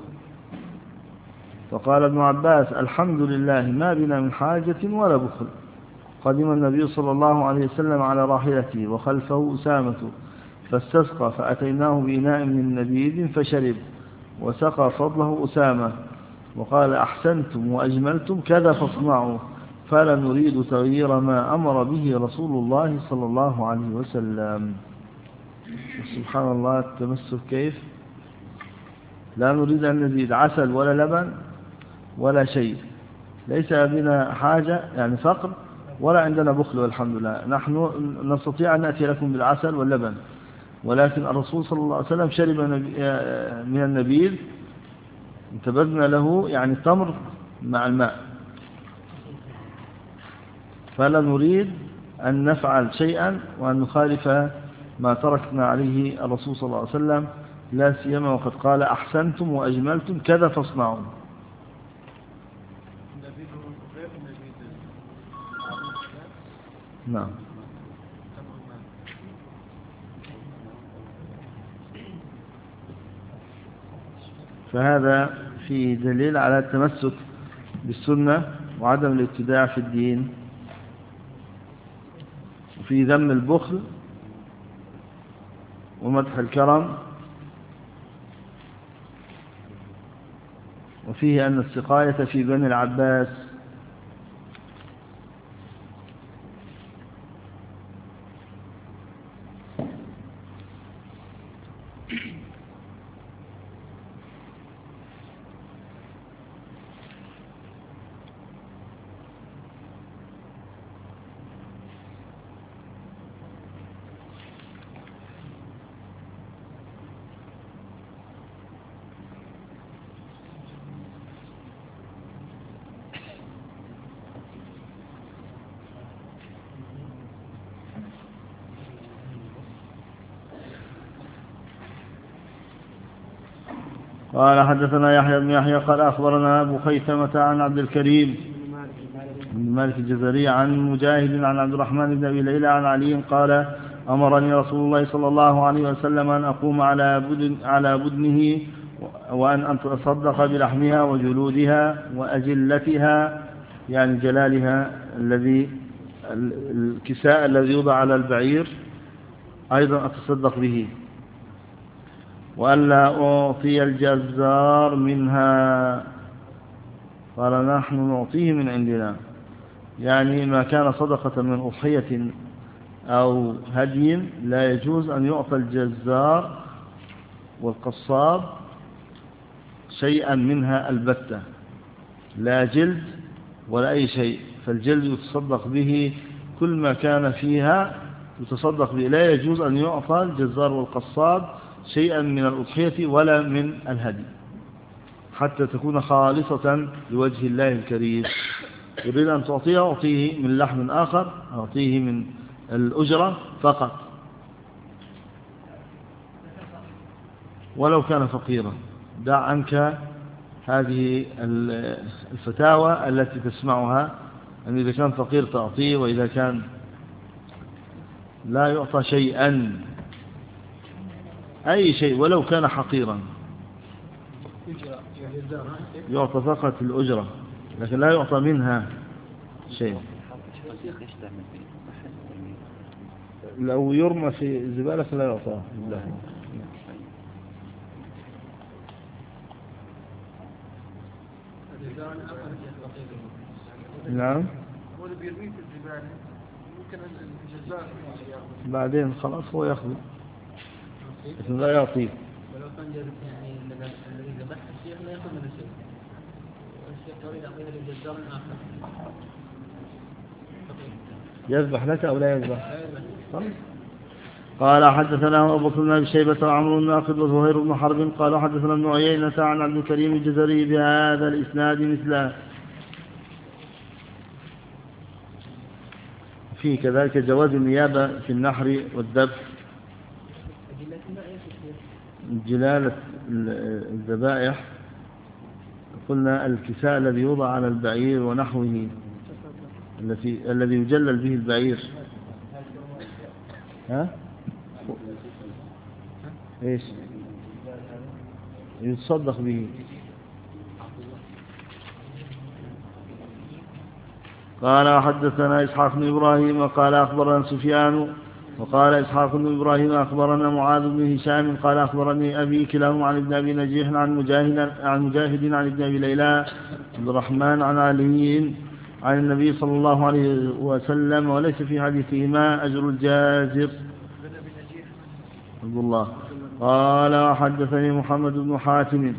فقال ابن عباس الحمد لله ما بنا من حاجة ولا بخل. قدم النبي صلى الله عليه وسلم على راحلته وخلفه أسامة فاستسقى، فأتيناه بإناء من نبيذ فشرب، وسقى فضله أسامة، وقال أحسنتم وأجملتم كذا فاصنعوا فلا نريد تغيير ما أمر به رسول الله صلى الله عليه وسلم. سبحان الله التمسك كيف، لا نريد أن نزيد عسل ولا لبن ولا شيء، ليس بنا حاجة يعني فقر ولا عندنا بخل والحمد لله، نحن نستطيع أن نأتي لكم بالعسل واللبن، ولكن الرسول صلى الله عليه وسلم شرب من النبيذ انتبذنا له يعني التمر مع الماء، فلا نريد أن نفعل شيئا وأن نخالف ما تركنا عليه الرسول صلى الله عليه وسلم، لا سيما وقد قال أحسنتم وأجملتم كذا فاصنعوا. نعم. فهذا في دليل على التمسك بالسنة وعدم الابتداع في الدين، وفي ذم البخل ومدح الكرم، وفيه أن السقاية في بني العباس قال حدثنا يحيى بن يحيى قال أخبرنا أبو خيثمة عن عبد الكريم بن مالك الجزري عن مجاهد عن عبد الرحمن بن أبي ليلى عن علي قال أمرني رسول الله صلى الله عليه وسلم أن أقوم على بدنه وأن أتصدق بلحمها وجلودها وأجلتها يعني جلالها الكساء الذي يوضع على البعير أيضا أتصدق به، وألا أعطي الجزار منها، قال نحن نعطيه من عندنا، يعني ما كان صدقة من أضحية أو هدي لا يجوز أن يعطى الجزار والقصاب شيئا منها البتة، لا جلد ولا أي شيء، فالجلد يتصدق به، كل ما كان فيها يتصدق به، لا يجوز أن يعطى الجزار والقصاب شيئا من الأضحية ولا من الهدي حتى تكون خالصة لوجه الله الكريم. يريد أن تعطيه أعطيه من لحم آخر، أعطيه من الأجرة فقط ولو كان فقيرا. دع عنك هذه الفتاوى التي تسمعها أن إذا كان فقير تعطيه، وإذا كان لا يعطى شيئا أي شيء ولو كان حقيرا، يعطى فقط الأجرة لكن لا يعطى منها شيء. لو يرمى في الزبالة فلا يعطى. نعم. بعدين خلاص هو يأخذ لكن لا يعطيه. ولو كان يعني الذي ذبح الشيخ لا يأخذ من الشيء، والشيخ يريد يعطيه للجزار آخر، يذبح لك أو لا يذبح؟ قال حدثنا أبو بكر بن أبي شيبة وعمرو الناقد وزهير بن حرب قال حدثنا ابن عيينة عن عبد الكريم الجزري بهذا الإسناد مثله. في كذلك جواز النيابة في النحر والذبح، جلالة الذبائح، قلنا الكساء الذي يوضع على البعير ونحوه الذي يجلل به البعير. ها؟ ايش يتصدق به؟ قال حدثنا إسحاق بن إبراهيم قال أخبرنا سفيان وقال إسحاق بن إبراهيم أخبرنا معاذ بن هشام قال أخبرني أبي كلاهما عن ابن أبي نجيح عن مجاهد عن ابن أبي ليلى عبد الرحمن عن علي عن النبي صلى الله عليه وسلم وليس في حديثهما أجر الجازر. عبد الله قال وحدثني محمد بن حاتم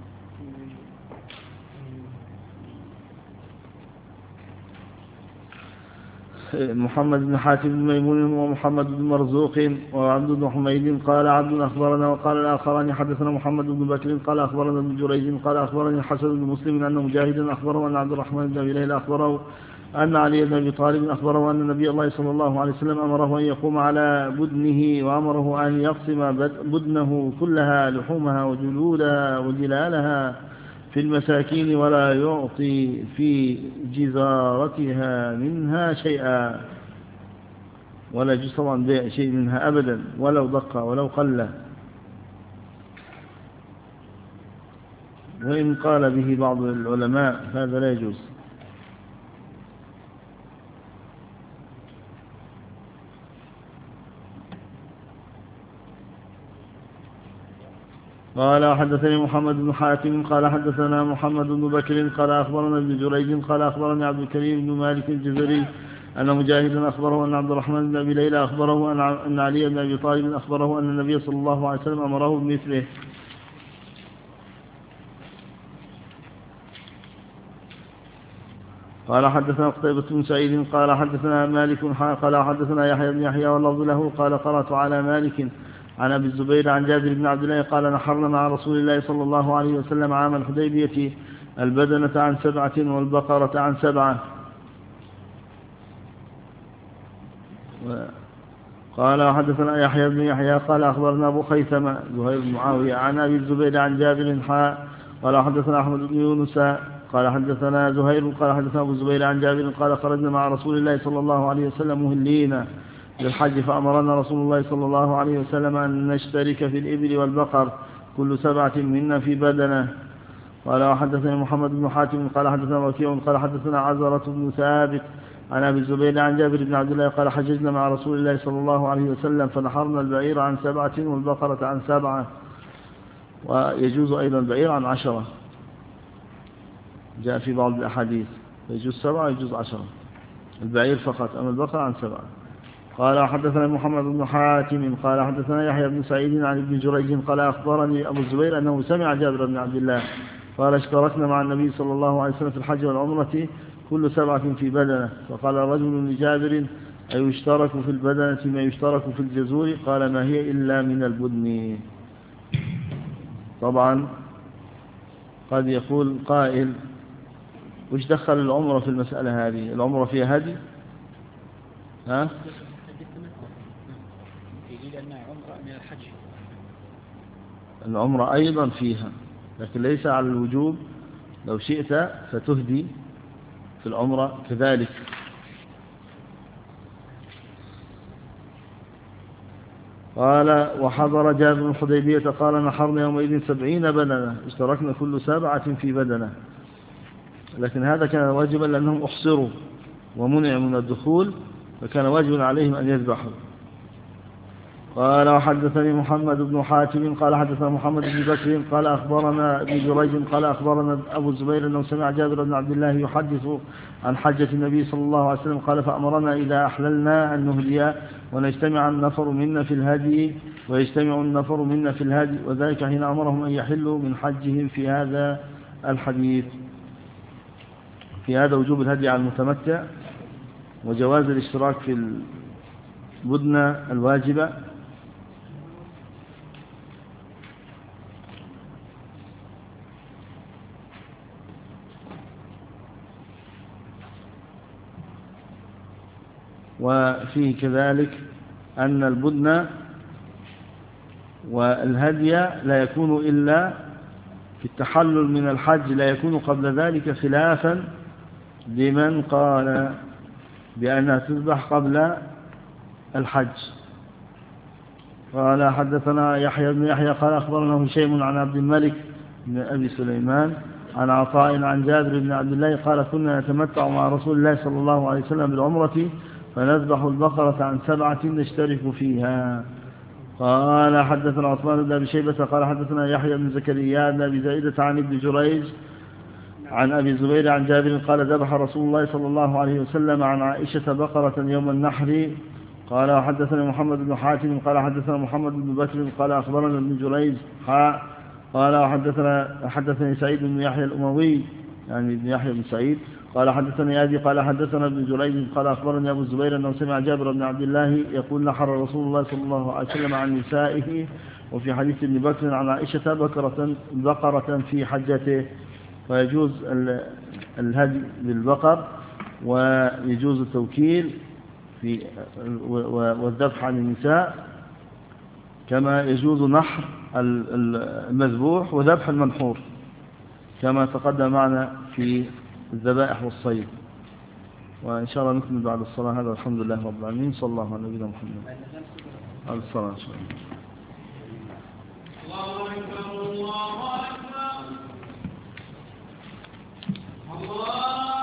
محمد بن حاتم بن ميمون ومحمد بن مرزوق وعبد بن حميد قال عبد أخبرنا وقال الآخران حدثنا محمد بن بكر قال أخبرنا ابن جريج قال أخبرني الحسن بن مسلم أن مجاهدا أخبره أن عبد الرحمن بن أبي ليلى أخبره أن علي بن أبي طالب أخبره أن النبي الله صلى الله عليه وسلم أمره أن يقوم على بدنه وأمره أن يقسم بدنه كلها لحومها وجلودها وجلالها في المساكين ولا يعطي في جزارتها منها شيئا، ولا يجوز طبعا بيع شيء منها أبدا ولو دق ولو قل، وإن قال به بعض العلماء هذا لا يجوز. قال حدثني محمد بن حاتم قال حدثنا محمد بن بكر قال أخبرنا ابن جريج قال أخبرني عبد الكريم بن مالك الجزري أن مجاهدا أخبره أن عبد الرحمن بن أبي ليلى أخبره أن علي بن أبي طالب أخبره أن النبي صلى الله عليه وسلم أمره بمثله. قال حدثنا قتيبة بن سعيد قال حدثنا مالك قال حدثنا يحيى بن يحيى واللفظ له قال قرأت على مالك عن أبي الزبير عن جابر بن عبد الله قال نحرنا مع رسول الله صلى الله عليه وسلم عام الحديبية البدنة عن 7 والبقرة عن 7. قال حدثنا يحيى بن يحيى قال أخبرنا أبو خيثمة زهير بن معاوية عن أبي الزبير عن جابر قال حدثنا أحمد بن يونس قال حدثنا زهير قال حدثنا أبو الزبير عن جابر قال خرجنا مع رسول الله صلى الله عليه وسلم مهلين للحج فأمرنا رسول الله صلى الله عليه وسلم أن نشترك في الإبل والبقر كل 7 منا في بدنه. قال حدثنا محمد بن حاتم قال حدثنا وكيع قال حدثنا عزرة بن ثابت عن أبي الزبير عن جابر بن عبد الله قال حججنا مع رسول الله صلى الله عليه وسلم فنحرنا البعير عن 7 والبقرة عن 7، ويجوز أيضا البعير عن 10، جاء في بعض الأحاديث يجوز 7 ويجوز 10، البعير فقط، أما البقرة عن 7. قال حدثنا محمد بن حاتم قال حدثنا يحيى بن سعيد عن ابن جريج قال أخبرني أبو الزبير أنه سمع جابر بن عبد الله قال اشتركنا مع النبي صلى الله عليه وسلم في الحج والعمرة كل 7 في بدنة. فقال رجل لجابر أي يشترك في البدنة ما يشترك في الجزور؟ قال ما هي إلا من البدن. طبعا قد يقول قائل وش دخل العمرة في المسألة هذه؟ العمرة فيها هدي؟ ها؟ العمرة أيضا فيها، لكن ليس على الوجوب، لو شئت فتهدي في العمرة كذلك. قال وحضر جابر بن الحديبية قال نحرنا يومئذ 70 بدنة اشتركنا كل 7 في بدنة، لكن هذا كان واجبا لأنهم أحصروا ومنع من الدخول، فكان واجبا عليهم أن يذبحوا. قال وحدثني محمد بن حاتم قال حدثنا محمد بن بكر قال أخبرنا ابن جريج قال أخبرنا أبو الزبير أنه سمع جابر بن عبد الله يحدث عن حجة النبي صلى الله عليه وسلم قال فأمرنا إذا أحللنا أن نهدي ونجتمع النفر منا في الهدي ويجتمع النفر منا في الهدي، وذلك حين أمرهم أن يحلوا من حجهم في هذا الحديث. في هذا وجوب الهدي على المتمتع وجواز الاشتراك في البدنة الواجبة. وفيه كذلك أن البدن والهدي لا يكون إلا في التحلل من الحج، لا يكون قبل ذلك، خلافا لمن قال بأنها تذبح قبل الحج. قال حدثنا يحيى بن يحيى قال أخبرنا هشيم عن عبد الملك بن أبي سليمان عن عطاء عن جابر بن عبد الله قال كنا نتمتع مع رسول الله صلى الله عليه وسلم بالعمرة فنذبح البقرة عن 7 نشترك فيها. قال حدثنا عثمان بن أبي شيبة قال حدثنا يحيى بن زكريا بن أبي زائدة عن ابن جريج عن أبي الزبير عن جابر قال ذبح رسول الله صلى الله عليه وسلم عن عائشة بقرة يوم النحر. قال حدثنا محمد بن حاتم قال حدثنا محمد بن بكر قال أخبرنا ابن جريج قال حدثني سعيد بن يحيى الأموي يعني ابن يحيى بن سعيد قال حدثني أبي قال حدثنا ابن جريج قال أخبرني أبو الزبير أنه سمع جابر بن عبد الله يقول نحر رسول الله صلى الله عليه وسلم عن نسائه. وفي حديث ابن بكر عن عائشة بقرة في حجته. ويجوز الهدي بالبقر ويجوز التوكيل في والذبح عن النساء كما يجوز نحر المذبوح وذبح المنحور كما تقدم معنا في الذبائح والصيد. وإن شاء الله نكمل بعد الصلاة. هذا الحمد لله رب العالمين. صلى الله على نبينا محمد عليه الصلاة والسلام.